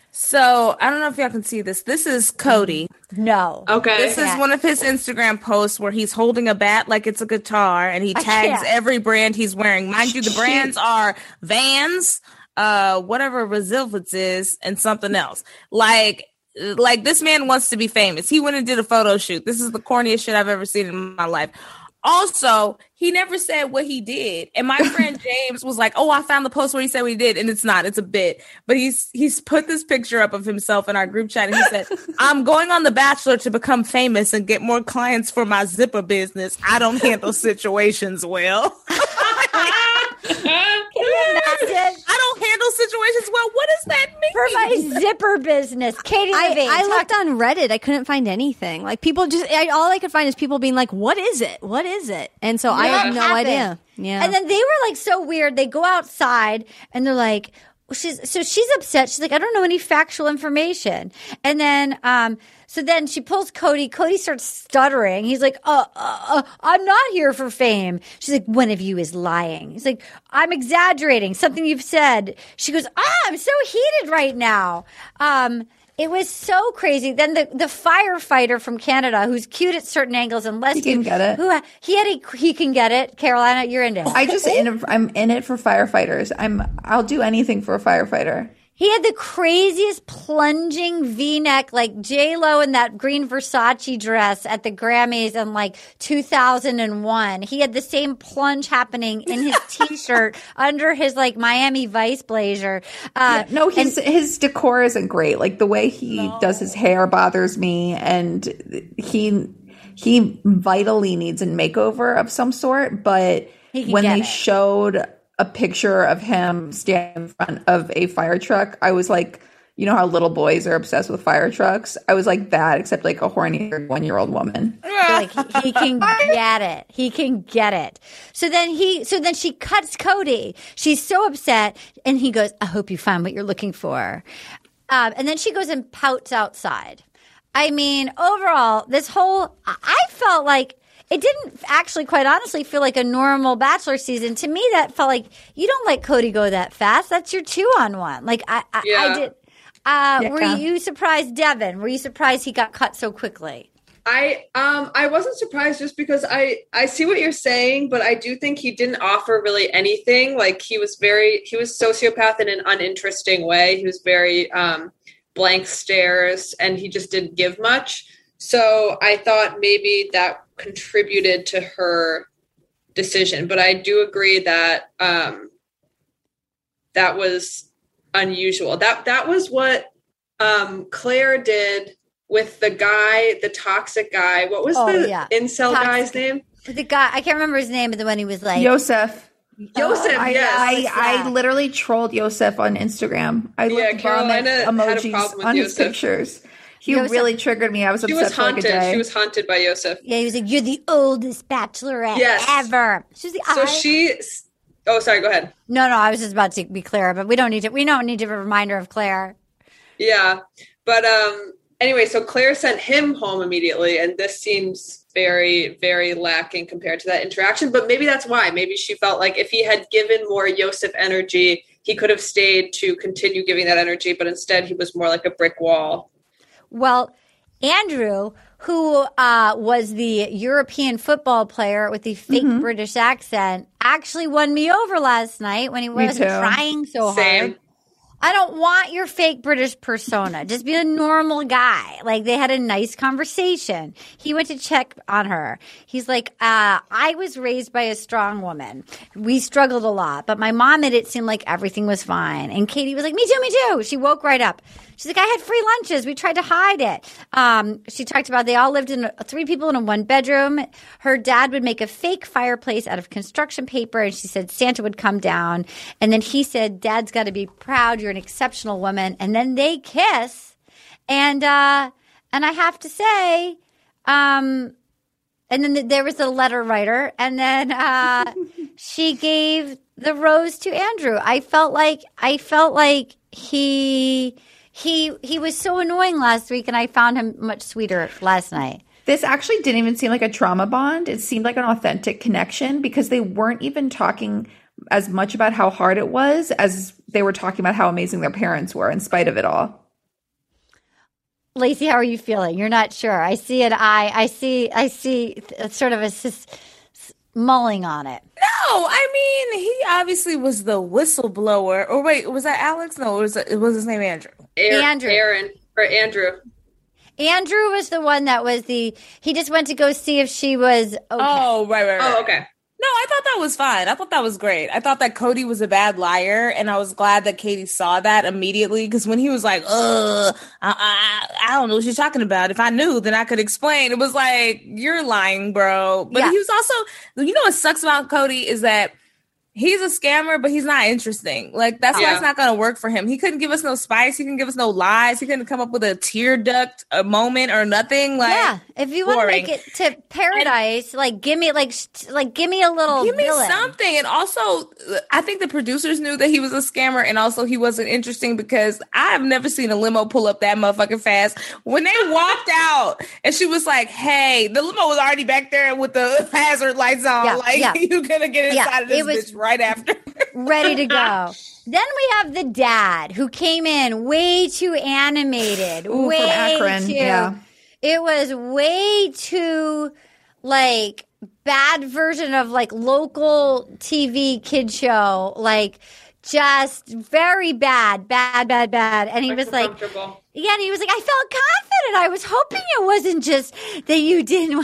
So I don't know if y'all can see this. This is Cody. No. Okay. This is one of his Instagram posts where he's holding a bat like it's a guitar, and he I tags can't. every brand he's wearing. Mind you, the brands are Vans, uh, whatever Resilience is, and something else. Like, like this man wants to be famous. He went and did a photo shoot. This is the corniest shit I've ever seen in my life. Also, he never said what he did. And my friend James was like, oh, I found the post where he said what he did. And it's not. It's a bit. But he's he's put this picture up of himself in our group chat. And he said, I'm going on The Bachelor to become famous and get more clients for my zipper business. I don't handle situations well. I don't handle situations well. What does that mean? For my zipper business. Katie I, Levine. I talk- looked on Reddit. I couldn't find anything. Like people just, I, all I could find is people being like, what is it? What is it? And so I have no happened? idea. Yeah. And then they were like so weird. They go outside and they're like, she's so she's upset. She's like, I don't know any factual information. And then, um, so then she pulls Cody. Cody starts stuttering. He's like, uh, uh, uh, I'm not here for fame. She's like, one of you is lying. He's like, I'm exaggerating something you've said. She goes, ah, I'm so heated right now. Um, It was so crazy. Then the, the firefighter from Canada, who's cute at certain angles and less He can get it. Who he had a he can get it. Carolina, you're into it. I just in, I'm in it for firefighters. I'm I'll do anything for a firefighter. He had the craziest plunging V-neck, like J-Lo in that green Versace dress at the Grammys in like two thousand one. He had the same plunge happening in his T-shirt under his like Miami Vice blazer. Uh, Yeah, no, his and- his decor isn't great. Like the way he No. does his hair bothers me, and he he vitally needs a makeover of some sort. But He can when get they it. showed a picture of him standing in front of a fire truck, I was like, you know how little boys are obsessed with fire trucks? I was like that, except like a horny one-year-old woman. like he, he can get it. He can get it. So then he, so then she cuts Cody. She's so upset, and he goes, "I hope you find what you're looking for." Um, and then she goes and pouts outside. I mean, overall, this whole, I I felt like it didn't actually, quite honestly, feel like a normal Bachelor season. To me, that felt like you don't let Cody go that fast. That's your two on one. Like I, I, Yeah. I did. Uh, Yeah. Were you surprised, Devin? Were you surprised he got cut so quickly? I um I wasn't surprised just because I I see what you're saying, but I do think he didn't offer really anything. Like he was very he was sociopath in an uninteresting way. He was very um blank stares, and he just didn't give much. So I thought maybe that contributed to her decision, but I do agree that um that was unusual. That that was what um Claire did with the guy, the toxic guy. What was Oh, the yeah. incel Toxic. guy's name? The guy, I can't remember his name, but the one he was like, Yosef. Joseph, I, yes. I, Yeah. I literally trolled Yosef on Instagram. I Yeah, looked vomit Carolina had a emojis problem with on his Yosef. pictures. He Yosef- really triggered me. I was She upset was for like a haunted. day. She was haunted by Yosef. yeah, he was like, "You're the oldest Bachelorette Yes. ever." She's like, So I- she Oh, sorry, go ahead. No, no, I was just about to be Claire, but we don't need to. We don't need to have a reminder of Claire. Yeah. But um anyway, so Claire sent him home immediately, and this seems very, very lacking compared to that interaction. But maybe that's why. Maybe she felt like if he had given more Yosef energy, he could have stayed to continue giving that energy, but instead he was more like a brick wall. Well, Andrew, who uh, was the European football player with the fake Mm-hmm. British accent, actually won me over last night when he wasn't too. trying so Same. hard. I don't want your fake British persona. Just be a normal guy. Like, they had a nice conversation. He went to check on her. He's like, uh, I was raised by a strong woman. We struggled a lot, but my mom made it seem like everything was fine. And Katie was like, me too, me too. She woke right up. She's like, I had free lunches. We tried to hide it. Um, she talked about they all lived in a, three people in a one bedroom. Her dad would make a fake fireplace out of construction paper. And she said Santa would come down. And then he said, Dad's got to be proud. You're an exceptional woman. And then they kiss. And, uh, and I have to say, um, and then th- there was the letter writer. And then, uh, she gave the rose to Andrew. I felt like, I felt like he, He he was so annoying last week, and I found him much sweeter last night. This actually didn't even seem like a trauma bond. It seemed like an authentic connection because they weren't even talking as much about how hard it was as they were talking about how amazing their parents were in spite of it all. Lacey, how are you feeling? You're not sure. I see an eye. I see. I see th- sort of a s- s- mulling on it. No, I mean, he obviously was the whistleblower. Or wait, was that Alex? No, it was, it was his name Andrew. Aaron, Andrew. Aaron or Andrew. Andrew was the one that was the, he just went to go see if she was okay. Oh, right, right, right. Oh, okay. No, I thought that was fine. I thought that was great. I thought that Cody was a bad liar, and I was glad that Katie saw that immediately, because when he was like, ugh, I, I, I don't know what you're talking about. If I knew, then I could explain. It was like, you're lying, bro. But Yeah. he was also, you know what sucks about Cody is that he's a scammer, but he's not interesting. Like, that's Yeah. why it's not going to work for him. He couldn't give us no spice. He couldn't give us no lies. He couldn't come up with a tear duct, a moment, or nothing. Like, yeah, if you want to boring. make it to paradise, and, like give me like sh- like give me a little Give me villain. something. And also, I think the producers knew that he was a scammer, and also he wasn't interesting, because I've never seen a limo pull up that motherfucking fast. When they walked out and she was like, hey, the limo was already back there with the hazard lights on. Yeah, like, yeah. you're going to get inside Yeah, of this it was- bitch right after. ready to go. Then we have the dad who came in way too animated. Ooh, way from Akron, too. yeah. It was way too like bad version of like local T V kid show. Like just very bad, bad, bad, bad. And he was like, Uncomfortable. yeah, and he was like, I felt confident. I was hoping it wasn't just that you didn't.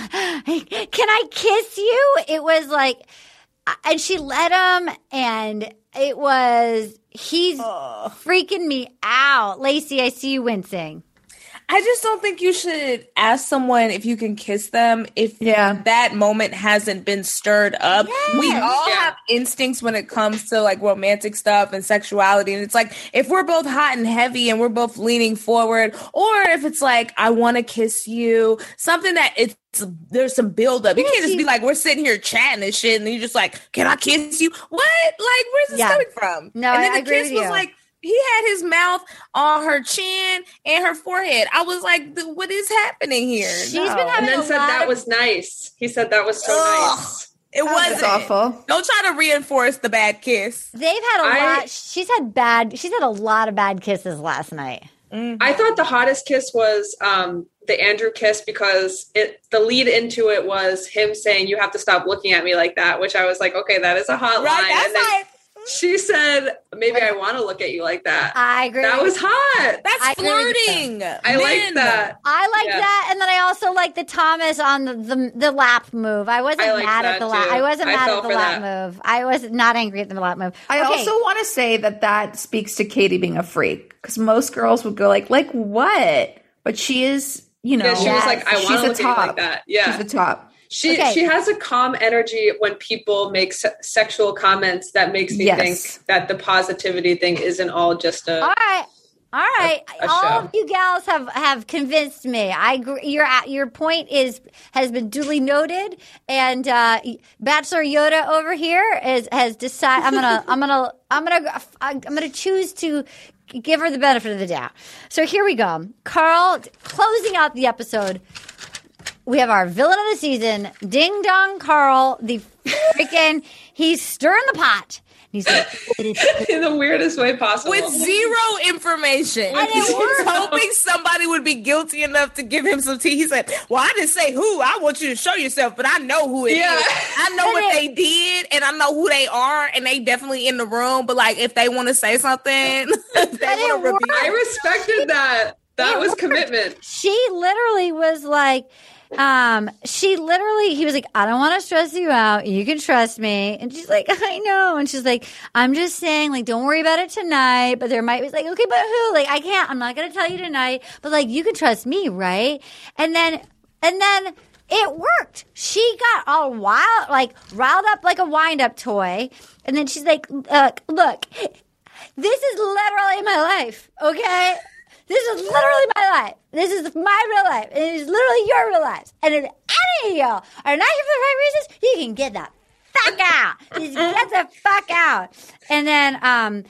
Can I kiss you? It was like, and she let him, and it was, he's freaking me out. Lacey, I see you wincing. I just don't think you should ask someone if you can kiss them if Yeah. that moment hasn't been stirred up. Yes. We all Yeah. have instincts when it comes to like romantic stuff and sexuality. And it's like, if we're both hot and heavy and we're both leaning forward, or if it's like, I want to kiss you, something that it's, there's some buildup. You Yes, can't just you- be like, we're sitting here chatting and shit, and you're just like, can I kiss you? What? Like, where's this Yeah. coming from? No, and then I the agree kiss with was you. like, he had his mouth on her chin and her forehead. I was like, "Th- what is happening here? She's No. been And having then a said lot that of- was nice. He said that was so Ugh. nice. It wasn't. That's awful. Don't try to reinforce the bad kiss. They've had a I- lot. She's had bad. She's had a lot of bad kisses last night. I thought the hottest kiss was um, the Andrew kiss, because it the lead into it was him saying, you have to stop looking at me like that, which I was like, okay, that is a hot Right? line. That's And then like, she said, maybe I want to look at you like that. I agree. That was hot. that's I agree with you. flirting. I like Men. that. I like Yeah. that, and then I also like the Thomas on the the, the lap move. I wasn't I like mad at that the lap. too. I wasn't I mad fell at the for lap that. move. I was not angry at the lap move. I Okay. also want to say that that speaks to Katie being a freak, because most girls would go like, like what? But she is, you know, Yeah, she was like, I she's want to a look at you top. like that. Yeah. She's the top. She Okay. she has a calm energy when people make se- sexual comments that makes me Yes. think that the positivity thing isn't all just a. All right. All right, a all show. of you gals have, have convinced me. I agree. Your your point is has been duly noted, and uh, Bachelor Yoda over here is has decided. I'm gonna I'm gonna I'm gonna I'm gonna choose to give her the benefit of the doubt. So here we go, Carl, closing out the episode. We have our villain of the season, Ding Dong Carl, the freaking he's stirring the pot. He's like, in the weirdest way possible. With zero information. And it He was worked. hoping somebody would be guilty enough to give him some tea. He said, well, I didn't say who. I want you to show yourself, but I know who it is. Yeah. I know And what it- they did, and I know who they are, and they definitely in the room. But, like, if they want to say something, if they it want to worked. reveal. I respected that. That It was worked. commitment. She literally was like, um, she literally, he was like, I don't want to stress you out. You can trust me. And she's like, I know. And she's like, I'm just saying, like, don't worry about it tonight. But there might be like, okay, but who? Like, I can't, I'm not going to tell you tonight. But like, you can trust me, right? And then, and then it worked. She got all wild, like, riled up like a wind up toy. And then she's like, uh, look, this is literally my life, okay? This is literally my life. This is my real life. And it is literally your real life. And if any of y'all are not here for the right reasons, you can get the fuck out. Just get the fuck out. And then um,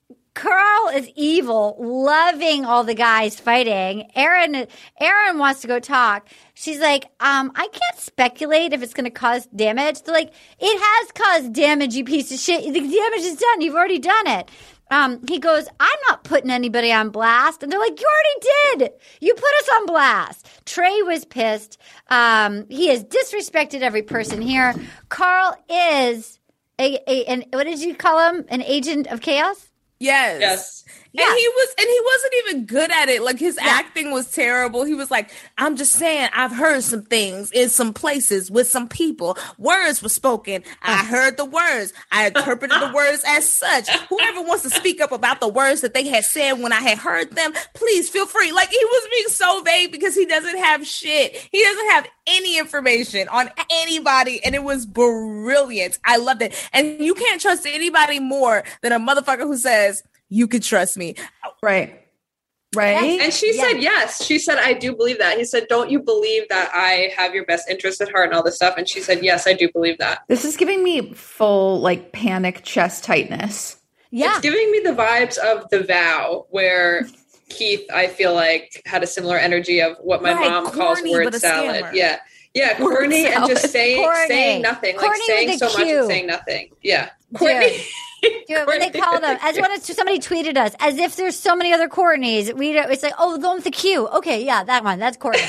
Carl is evil, loving all the guys fighting. Aaron, Aaron wants to go talk. She's like, um, I can't speculate if it's going to cause damage. They're like, it has caused damage, you piece of shit. The damage is done. You've already done it. Um, he goes, I'm not putting anybody on blast. And they're like, you already did. You put us on blast. Trey was pissed. Um, he has disrespected every person here. Carl is a, a an, what did you call him? An agent of chaos? Yes. Yes. Yeah. And he was, and he wasn't even good at it. Like his Yeah. acting was terrible. He was like, I'm just saying, I've heard some things in some places with some people. Words were spoken. I heard the words. I interpreted the words as such. Whoever wants to speak up about the words that they had said when I had heard them, please feel free. Like he was being so vague because he doesn't have shit. He doesn't have any information on anybody. And it was brilliant. I loved it. And you can't trust anybody more than a motherfucker who says, you can trust me. Right. Right. And she Yeah. said yes. She said, I do believe that. He said, don't you believe that I have your best interest at heart and all this stuff? And she said, yes, I do believe that. This is giving me full like panic chest tightness. Yeah. It's giving me the vibes of The Vow, where Keith, I feel like, had a similar energy of what my Right, mom calls corny, word but a salad. scammer. Yeah. Yeah, Word corny and just salad. saying Corny. saying nothing. Like Corny saying with so a much Q. and saying nothing. Yeah. Dude. Courtney. Dude, what they call them, as one somebody tweeted us, as if there's so many other Courtneys. We don't, it's like, oh, the one with the Q. Okay, yeah, that one. That's Courtney.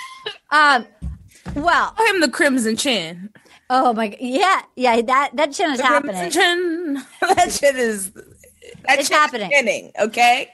um, well, Call him the Crimson Chin. oh my, g- yeah, yeah, that that chin is The happening. Crimson Chin. That shit is. That It's shit is happening. Chinning, okay.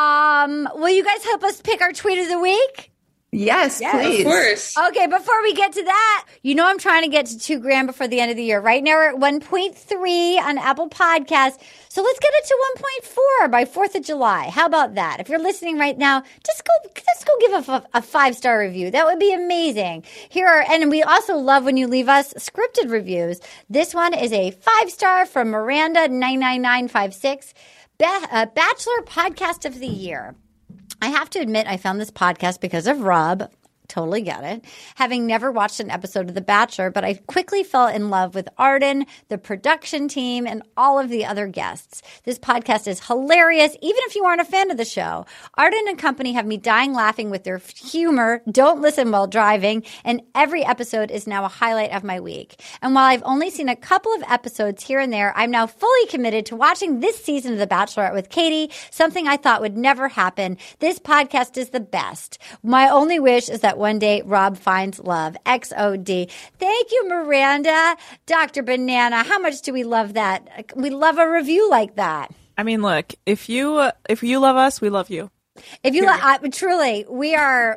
Um, will you guys help us pick our tweet of the week? Yes, please. Of course. Okay, before we get to that, you know I'm trying to get to two grand before the end of the year. Right now we're at one point three on Apple Podcasts. So let's get it to one point four by fourth of July. How about that? If you're listening right now, just go just go give a, a five-star review. That would be amazing. Here are, and we also love when you leave us scripted reviews. This one is a five-star from Miranda nine nine nine five six. Ba- uh, Bachelor Podcast of the Year. I have to admit, I found this podcast because of Rob. Totally get it. Having never watched an episode of The Bachelor, but I quickly fell in love with Arden, the production team, and all of the other guests. This podcast is hilarious, even if you aren't a fan of the show. Arden and company have me dying laughing with their humor, don't listen while driving, and every episode is now a highlight of my week. And while I've only seen a couple of episodes here and there, I'm now fully committed to watching this season of The Bachelorette with Katie, something I thought would never happen. This podcast is the best. My only wish is that one day Rob finds love. X O D. Thank you, Miranda. Doctor Banana, how much do we love that? We love a review like that. I mean, look, if you uh, if you love us, we love you. If you, lo- I, truly, we are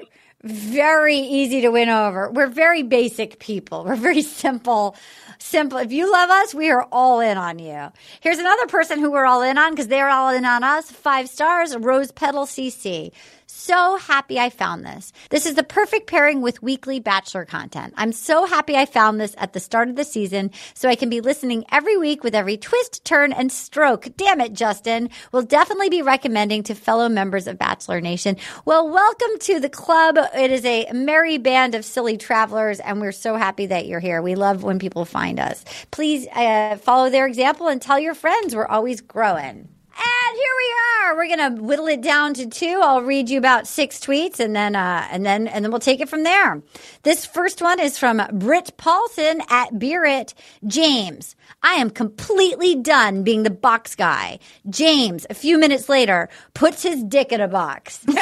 very easy to win over. We're very basic people. We're very simple. Simple. If you love us, we are all in on you. Here's another person who we're all in on because they're all in on us. Five stars, Rose Petal C C. So happy I found this. This is the perfect pairing with weekly Bachelor content. I'm so happy I found this at the start of the season so I can be listening every week with every twist, turn, and stroke. Damn it, Justin. We'll definitely be recommending to fellow members of Bachelor Nation. Well, welcome to the club. It is a merry band of silly travelers, and we're so happy that you're here. We love when people find us. Please uh, follow their example and tell your friends. We're always growing. And here we are. We're gonna whittle it down to two. I'll read you about six tweets, and then uh, and then and then we'll take it from there. This first one is from Britt Paulson at Beerit. James, I am completely done being the box guy. James, a few minutes later, puts his dick in a box. Did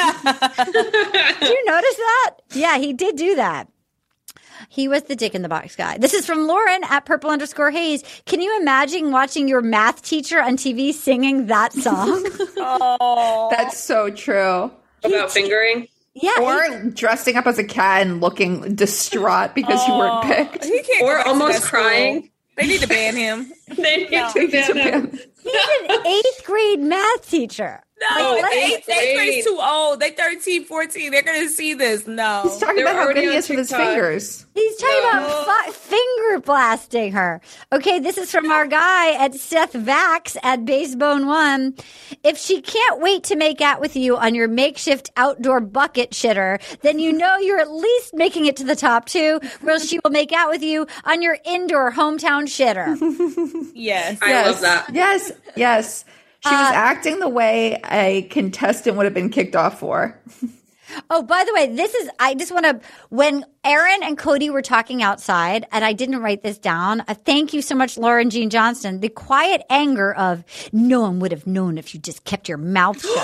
you notice that? Yeah, he did do that. He was the dick in the box guy. This is from Lauren at purple underscore haze. Can you imagine watching your math teacher on T V singing that song? Oh, that's so true. About fingering? Yeah. Or he, dressing up as a cat and looking distraught because oh, you weren't picked. He can't or almost crying. School. They need to ban him. They need no. to ban him. He's an eighth grade math teacher. No, like, eighth, eighth grade's too old. They thirteen, fourteen. They're going to see this. No. He's talking They're about how good he on is with his TikTok. fingers. He's talking No. about fi- finger blasting her. Okay, this is from our guy at Seth Vax at Basebone One. If she can't wait to make out with you on your makeshift outdoor bucket shitter, then you know you're at least making it to the top two, where she will make out with you on your indoor hometown shitter. Yes. I yes. love that. Yes, yes. She was Uh, acting the way a contestant would have been kicked off for. Oh, by the way, this is, I just want to, when Aaron and Cody were talking outside, and I didn't write this down, uh, thank you so much, Lauren Jean Johnston, the quiet anger of, no one would have known if you just kept your mouth shut.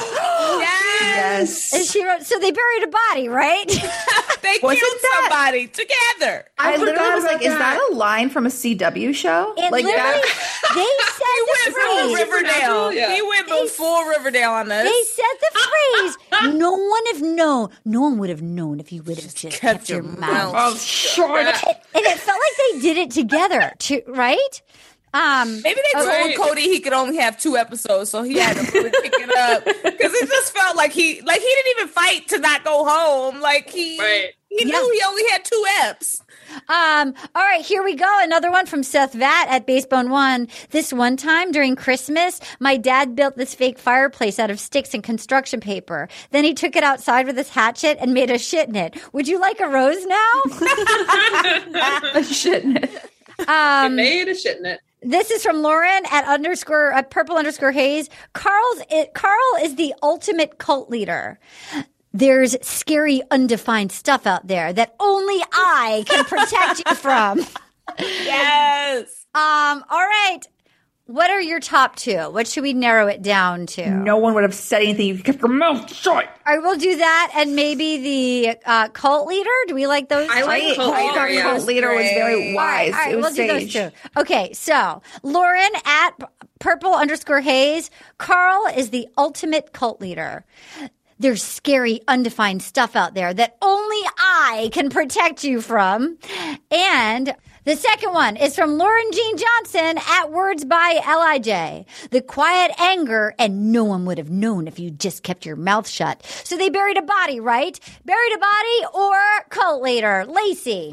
Yes. And she wrote, so they buried a body, right? They Wasn't killed that- somebody together. I, I literally forgot was like, about is that. that a line from a C W show? It like literally, that? They said he the went full phrase. Riverdale. Yeah. He went full, full Riverdale on this. They said the phrase. No one have known. No one would have known if you would have just kept, your mouth mouth shut. And it felt like they did it together, too, right? Um, Maybe they told right. Cody he could only have two episodes, so he had to really pick it up because it just felt like he, like he didn't even fight to not go home. Like he, right. he Yeah. knew he only had two eps. Um, all right, here we go. Another one from Seth Vatt at Basebone One. This one time during Christmas, my dad built this fake fireplace out of sticks and construction paper. Then he took it outside with his hatchet and made a shit in it. Would you like a rose now? A shit in it. Um, It made a shit in it. This is from Lauren at underscore at purple underscore haze. Carl's it, Carl is the ultimate cult leader. There's scary, undefined stuff out there that only I can protect you from. Yes. Um. All right. What are your top two? What should we narrow it down to? No one would have said anything. You kept your mouth shut. I will do that, and maybe the uh, cult leader. Do we like those? I like two? cult I leader, thought yeah. cult leader was very All wise. right, all right, it was we'll do those sage. two. Okay, so Lauren at p- purple underscore haze. Carl is the ultimate cult leader. There's scary, undefined stuff out there that only I can protect you from. And the second one is from Lauren Jean Johnson at Words by L I J. The quiet anger, and no one would have known if you just kept your mouth shut. So they buried a body, right? Buried a body or cult leader? Lacey.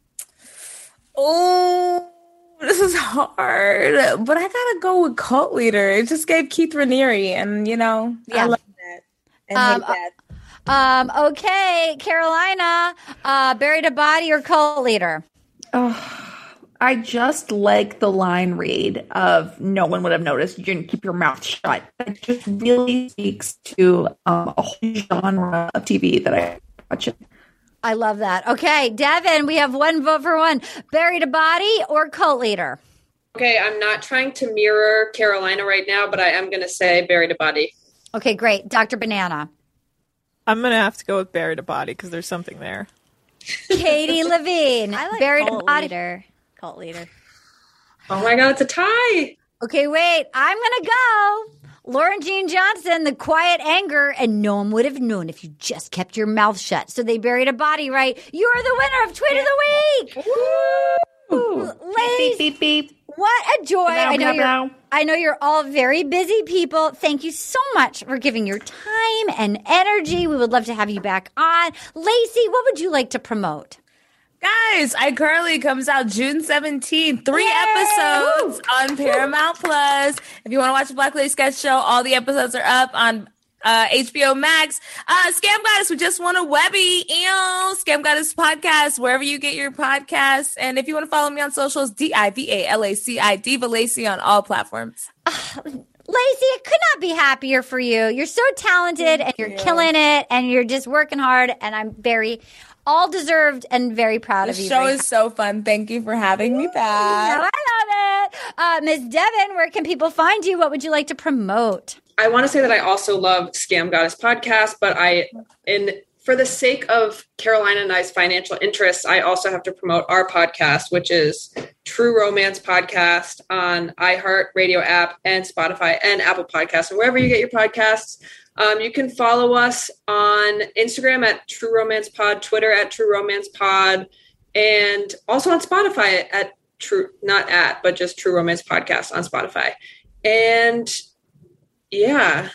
Oh, this is hard, but I gotta go with cult leader. It just gave Keith Raniere, and you know, Yeah. I love that. And Um, hate that. Um, okay, Carolina, uh, buried a body or cult leader? Oh, I just like the line read of no one would have noticed. You didn't keep your mouth shut. It just really speaks to um, a whole genre of T V that I watch. I love that. Okay, Devin, we have one vote for one. Buried a body or cult leader? Okay, I'm not trying to mirror Carolina right now, but I am going to say buried a body. Okay, great. Doctor Banana. I'm going to have to go with buried a body because there's something there. Katie Levine. I like buried cult a body. leader. Cult leader. Oh my God, it's a tie. Okay, wait. I'm going to go. Lauren Jean Johnson, the quiet anger, and no one would have known if you just kept your mouth shut. So they buried a body, right? You are the winner of Tweet of the Week. Woo! Ladies, Beep, beep, beep. what a joy. Bow, I know bow, you're bow. I know you're all very busy people. Thank you so much for giving your time and energy. We would love to have you back on. Lacey, what would you like to promote? Guys, iCarly comes out June seventeenth. Three Yay! episodes on Paramount Plus. If you want to watch the Black Lady Sketch Show, all the episodes are up on uh, H B O Max. Uh, Scam Goddess, we just won a Webby. Ew, Scam Goddess podcast, wherever you get your podcasts. And if you want to follow me on socials, D I V A L A C I, Diva Lacey on all platforms. Lacey, I could not be happier for you. You're so talented and you're you. killing it and you're just working hard. And I'm very all deserved and very proud The of you. show right is so fun. Thank you for having me now. back. I love it. Uh, Miz Devin, where can people find you? What would you like to promote? I want to say that I also love Scam Goddess podcast, but I, in for the sake of Carolina and I's financial interests, I also have to promote our podcast, which is True Romance Podcast on iHeartRadio app and Spotify and Apple Podcasts and wherever you get your podcasts. Um, you can follow us on Instagram at True Romance Pod, Twitter at True Romance Pod, and also on Spotify at True, not at, but just True Romance Podcast on Spotify. And yeah.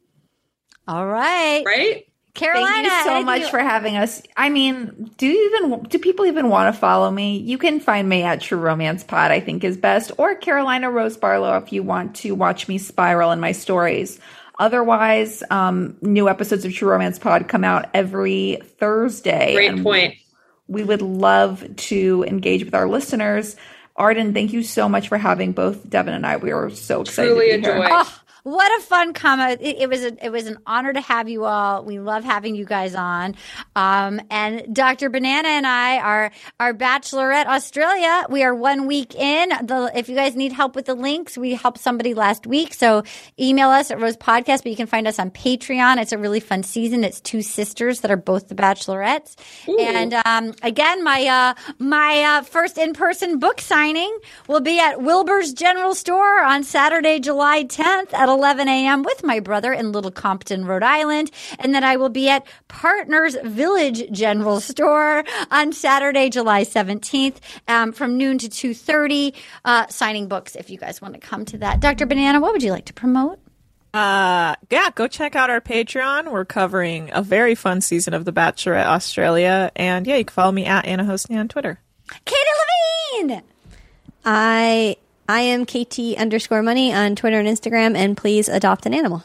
All right. Right? Carolina. Thank you so anything much you- for having us. I mean, do you even do people even want to follow me? You can find me at True Romance Pod, I think is best, or Carolina Rose Barlow if you want to watch me spiral in my stories. Otherwise, um, new episodes of True Romance Pod come out every Thursday. Great and point. We would love to engage with our listeners. Arden, thank you so much for having both Devin and I. We were so excited Truly to be a here. joy. Oh, What a fun comment. It, it was a, it was an honor to have you all. We love having you guys on. Um, and Doctor Banana and I are our Bachelorette Australia. We are one week in. The, if you guys need help with the links, we helped somebody last week. So email us at Rose Podcast, but you can find us on Patreon. It's a really fun season. It's two sisters that are both the Bachelorettes. Ooh. And um, again, my uh, my uh, first in-person book signing will be at Wilbur's General Store on Saturday, July tenth at eleven a.m. with my brother in Little Compton, Rhode Island. And then I will be at Partners Village General Store on Saturday, July seventeenth um, from noon to two thirty, uh, signing books if you guys want to come to that. Doctor Banana, what would you like to promote? Uh, yeah, go check out our Patreon. We're covering a very fun season of The Bachelorette Australia. And yeah, you can follow me at Anna Hosni on Twitter. Katie Levine! I... I am K T underscore money on Twitter and Instagram, and please adopt an animal.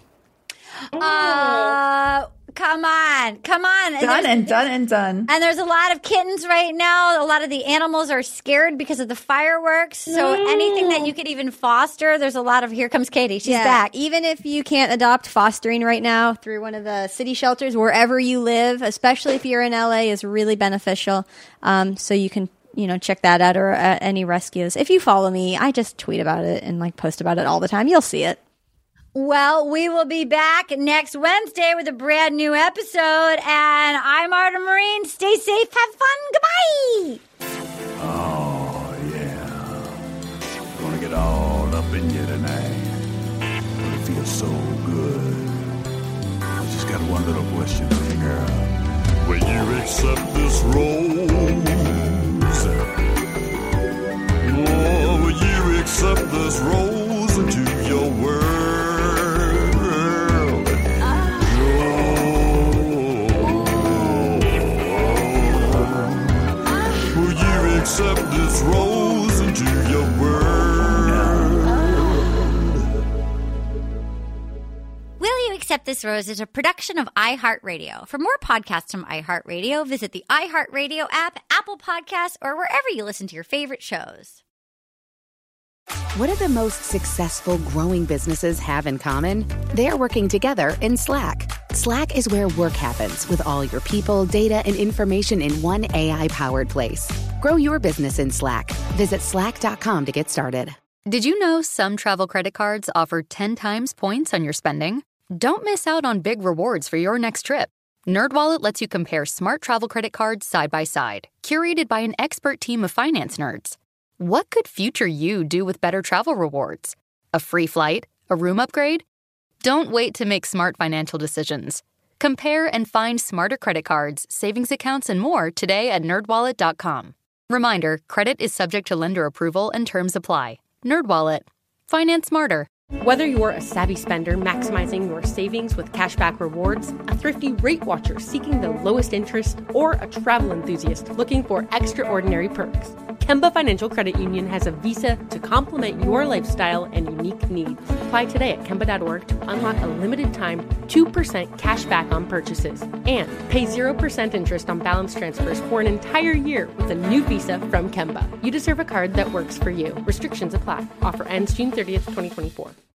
Uh, come on. Come on. Done and, and done and done. And there's a lot of kittens right now. A lot of the animals are scared because of the fireworks. So no. anything that you could even foster, there's a lot of, here comes Katie. She's yeah, back. Even if you can't adopt, fostering right now through one of the city shelters, wherever you live, especially if you're in L A, is really beneficial. Um, so you can you know, check that out, or uh, any rescues. If you follow me, I just tweet about it and like post about it all the time. You'll see it. Well, we will be back next Wednesday with a brand new episode. And I'm Arda Marine. Stay safe. Have fun. Goodbye. Oh, yeah. Gonna get all up in you tonight. Gonna feel so good. I just got one little question for you, girl. Will you accept this rose? Oh, will you accept this rose into your world? Oh, will you accept this rose into your world? Will You Accept This Rose is a production of iHeartRadio. For more podcasts from iHeartRadio, visit the iHeartRadio app, Apple Podcasts, or wherever you listen to your favorite shows. What do the most successful growing businesses have in common? They're working together in Slack. Slack is where work happens, with all your people, data, and information in one A I-powered place. Grow your business in Slack. Visit slack dot com to get started. Did you know some travel credit cards offer ten times points on your spending? Don't miss out on big rewards for your next trip. NerdWallet lets you compare smart travel credit cards side by side, curated by an expert team of finance nerds. What could future you do with better travel rewards? A free flight? A room upgrade? Don't wait to make smart financial decisions. Compare and find smarter credit cards, savings accounts, and more today at nerd wallet dot com. Reminder, credit is subject to lender approval and terms apply. NerdWallet. Finance smarter. Whether you're a savvy spender maximizing your savings with cashback rewards, a thrifty rate watcher seeking the lowest interest, or a travel enthusiast looking for extraordinary perks, Kemba Financial Credit Union has a visa to complement your lifestyle and unique needs. Apply today at Kemba dot org to unlock a limited time two percent cash back on purchases and pay zero percent interest on balance transfers for an entire year with a new visa from Kemba. You deserve a card that works for you. Restrictions apply. Offer ends June thirtieth, twenty twenty-four.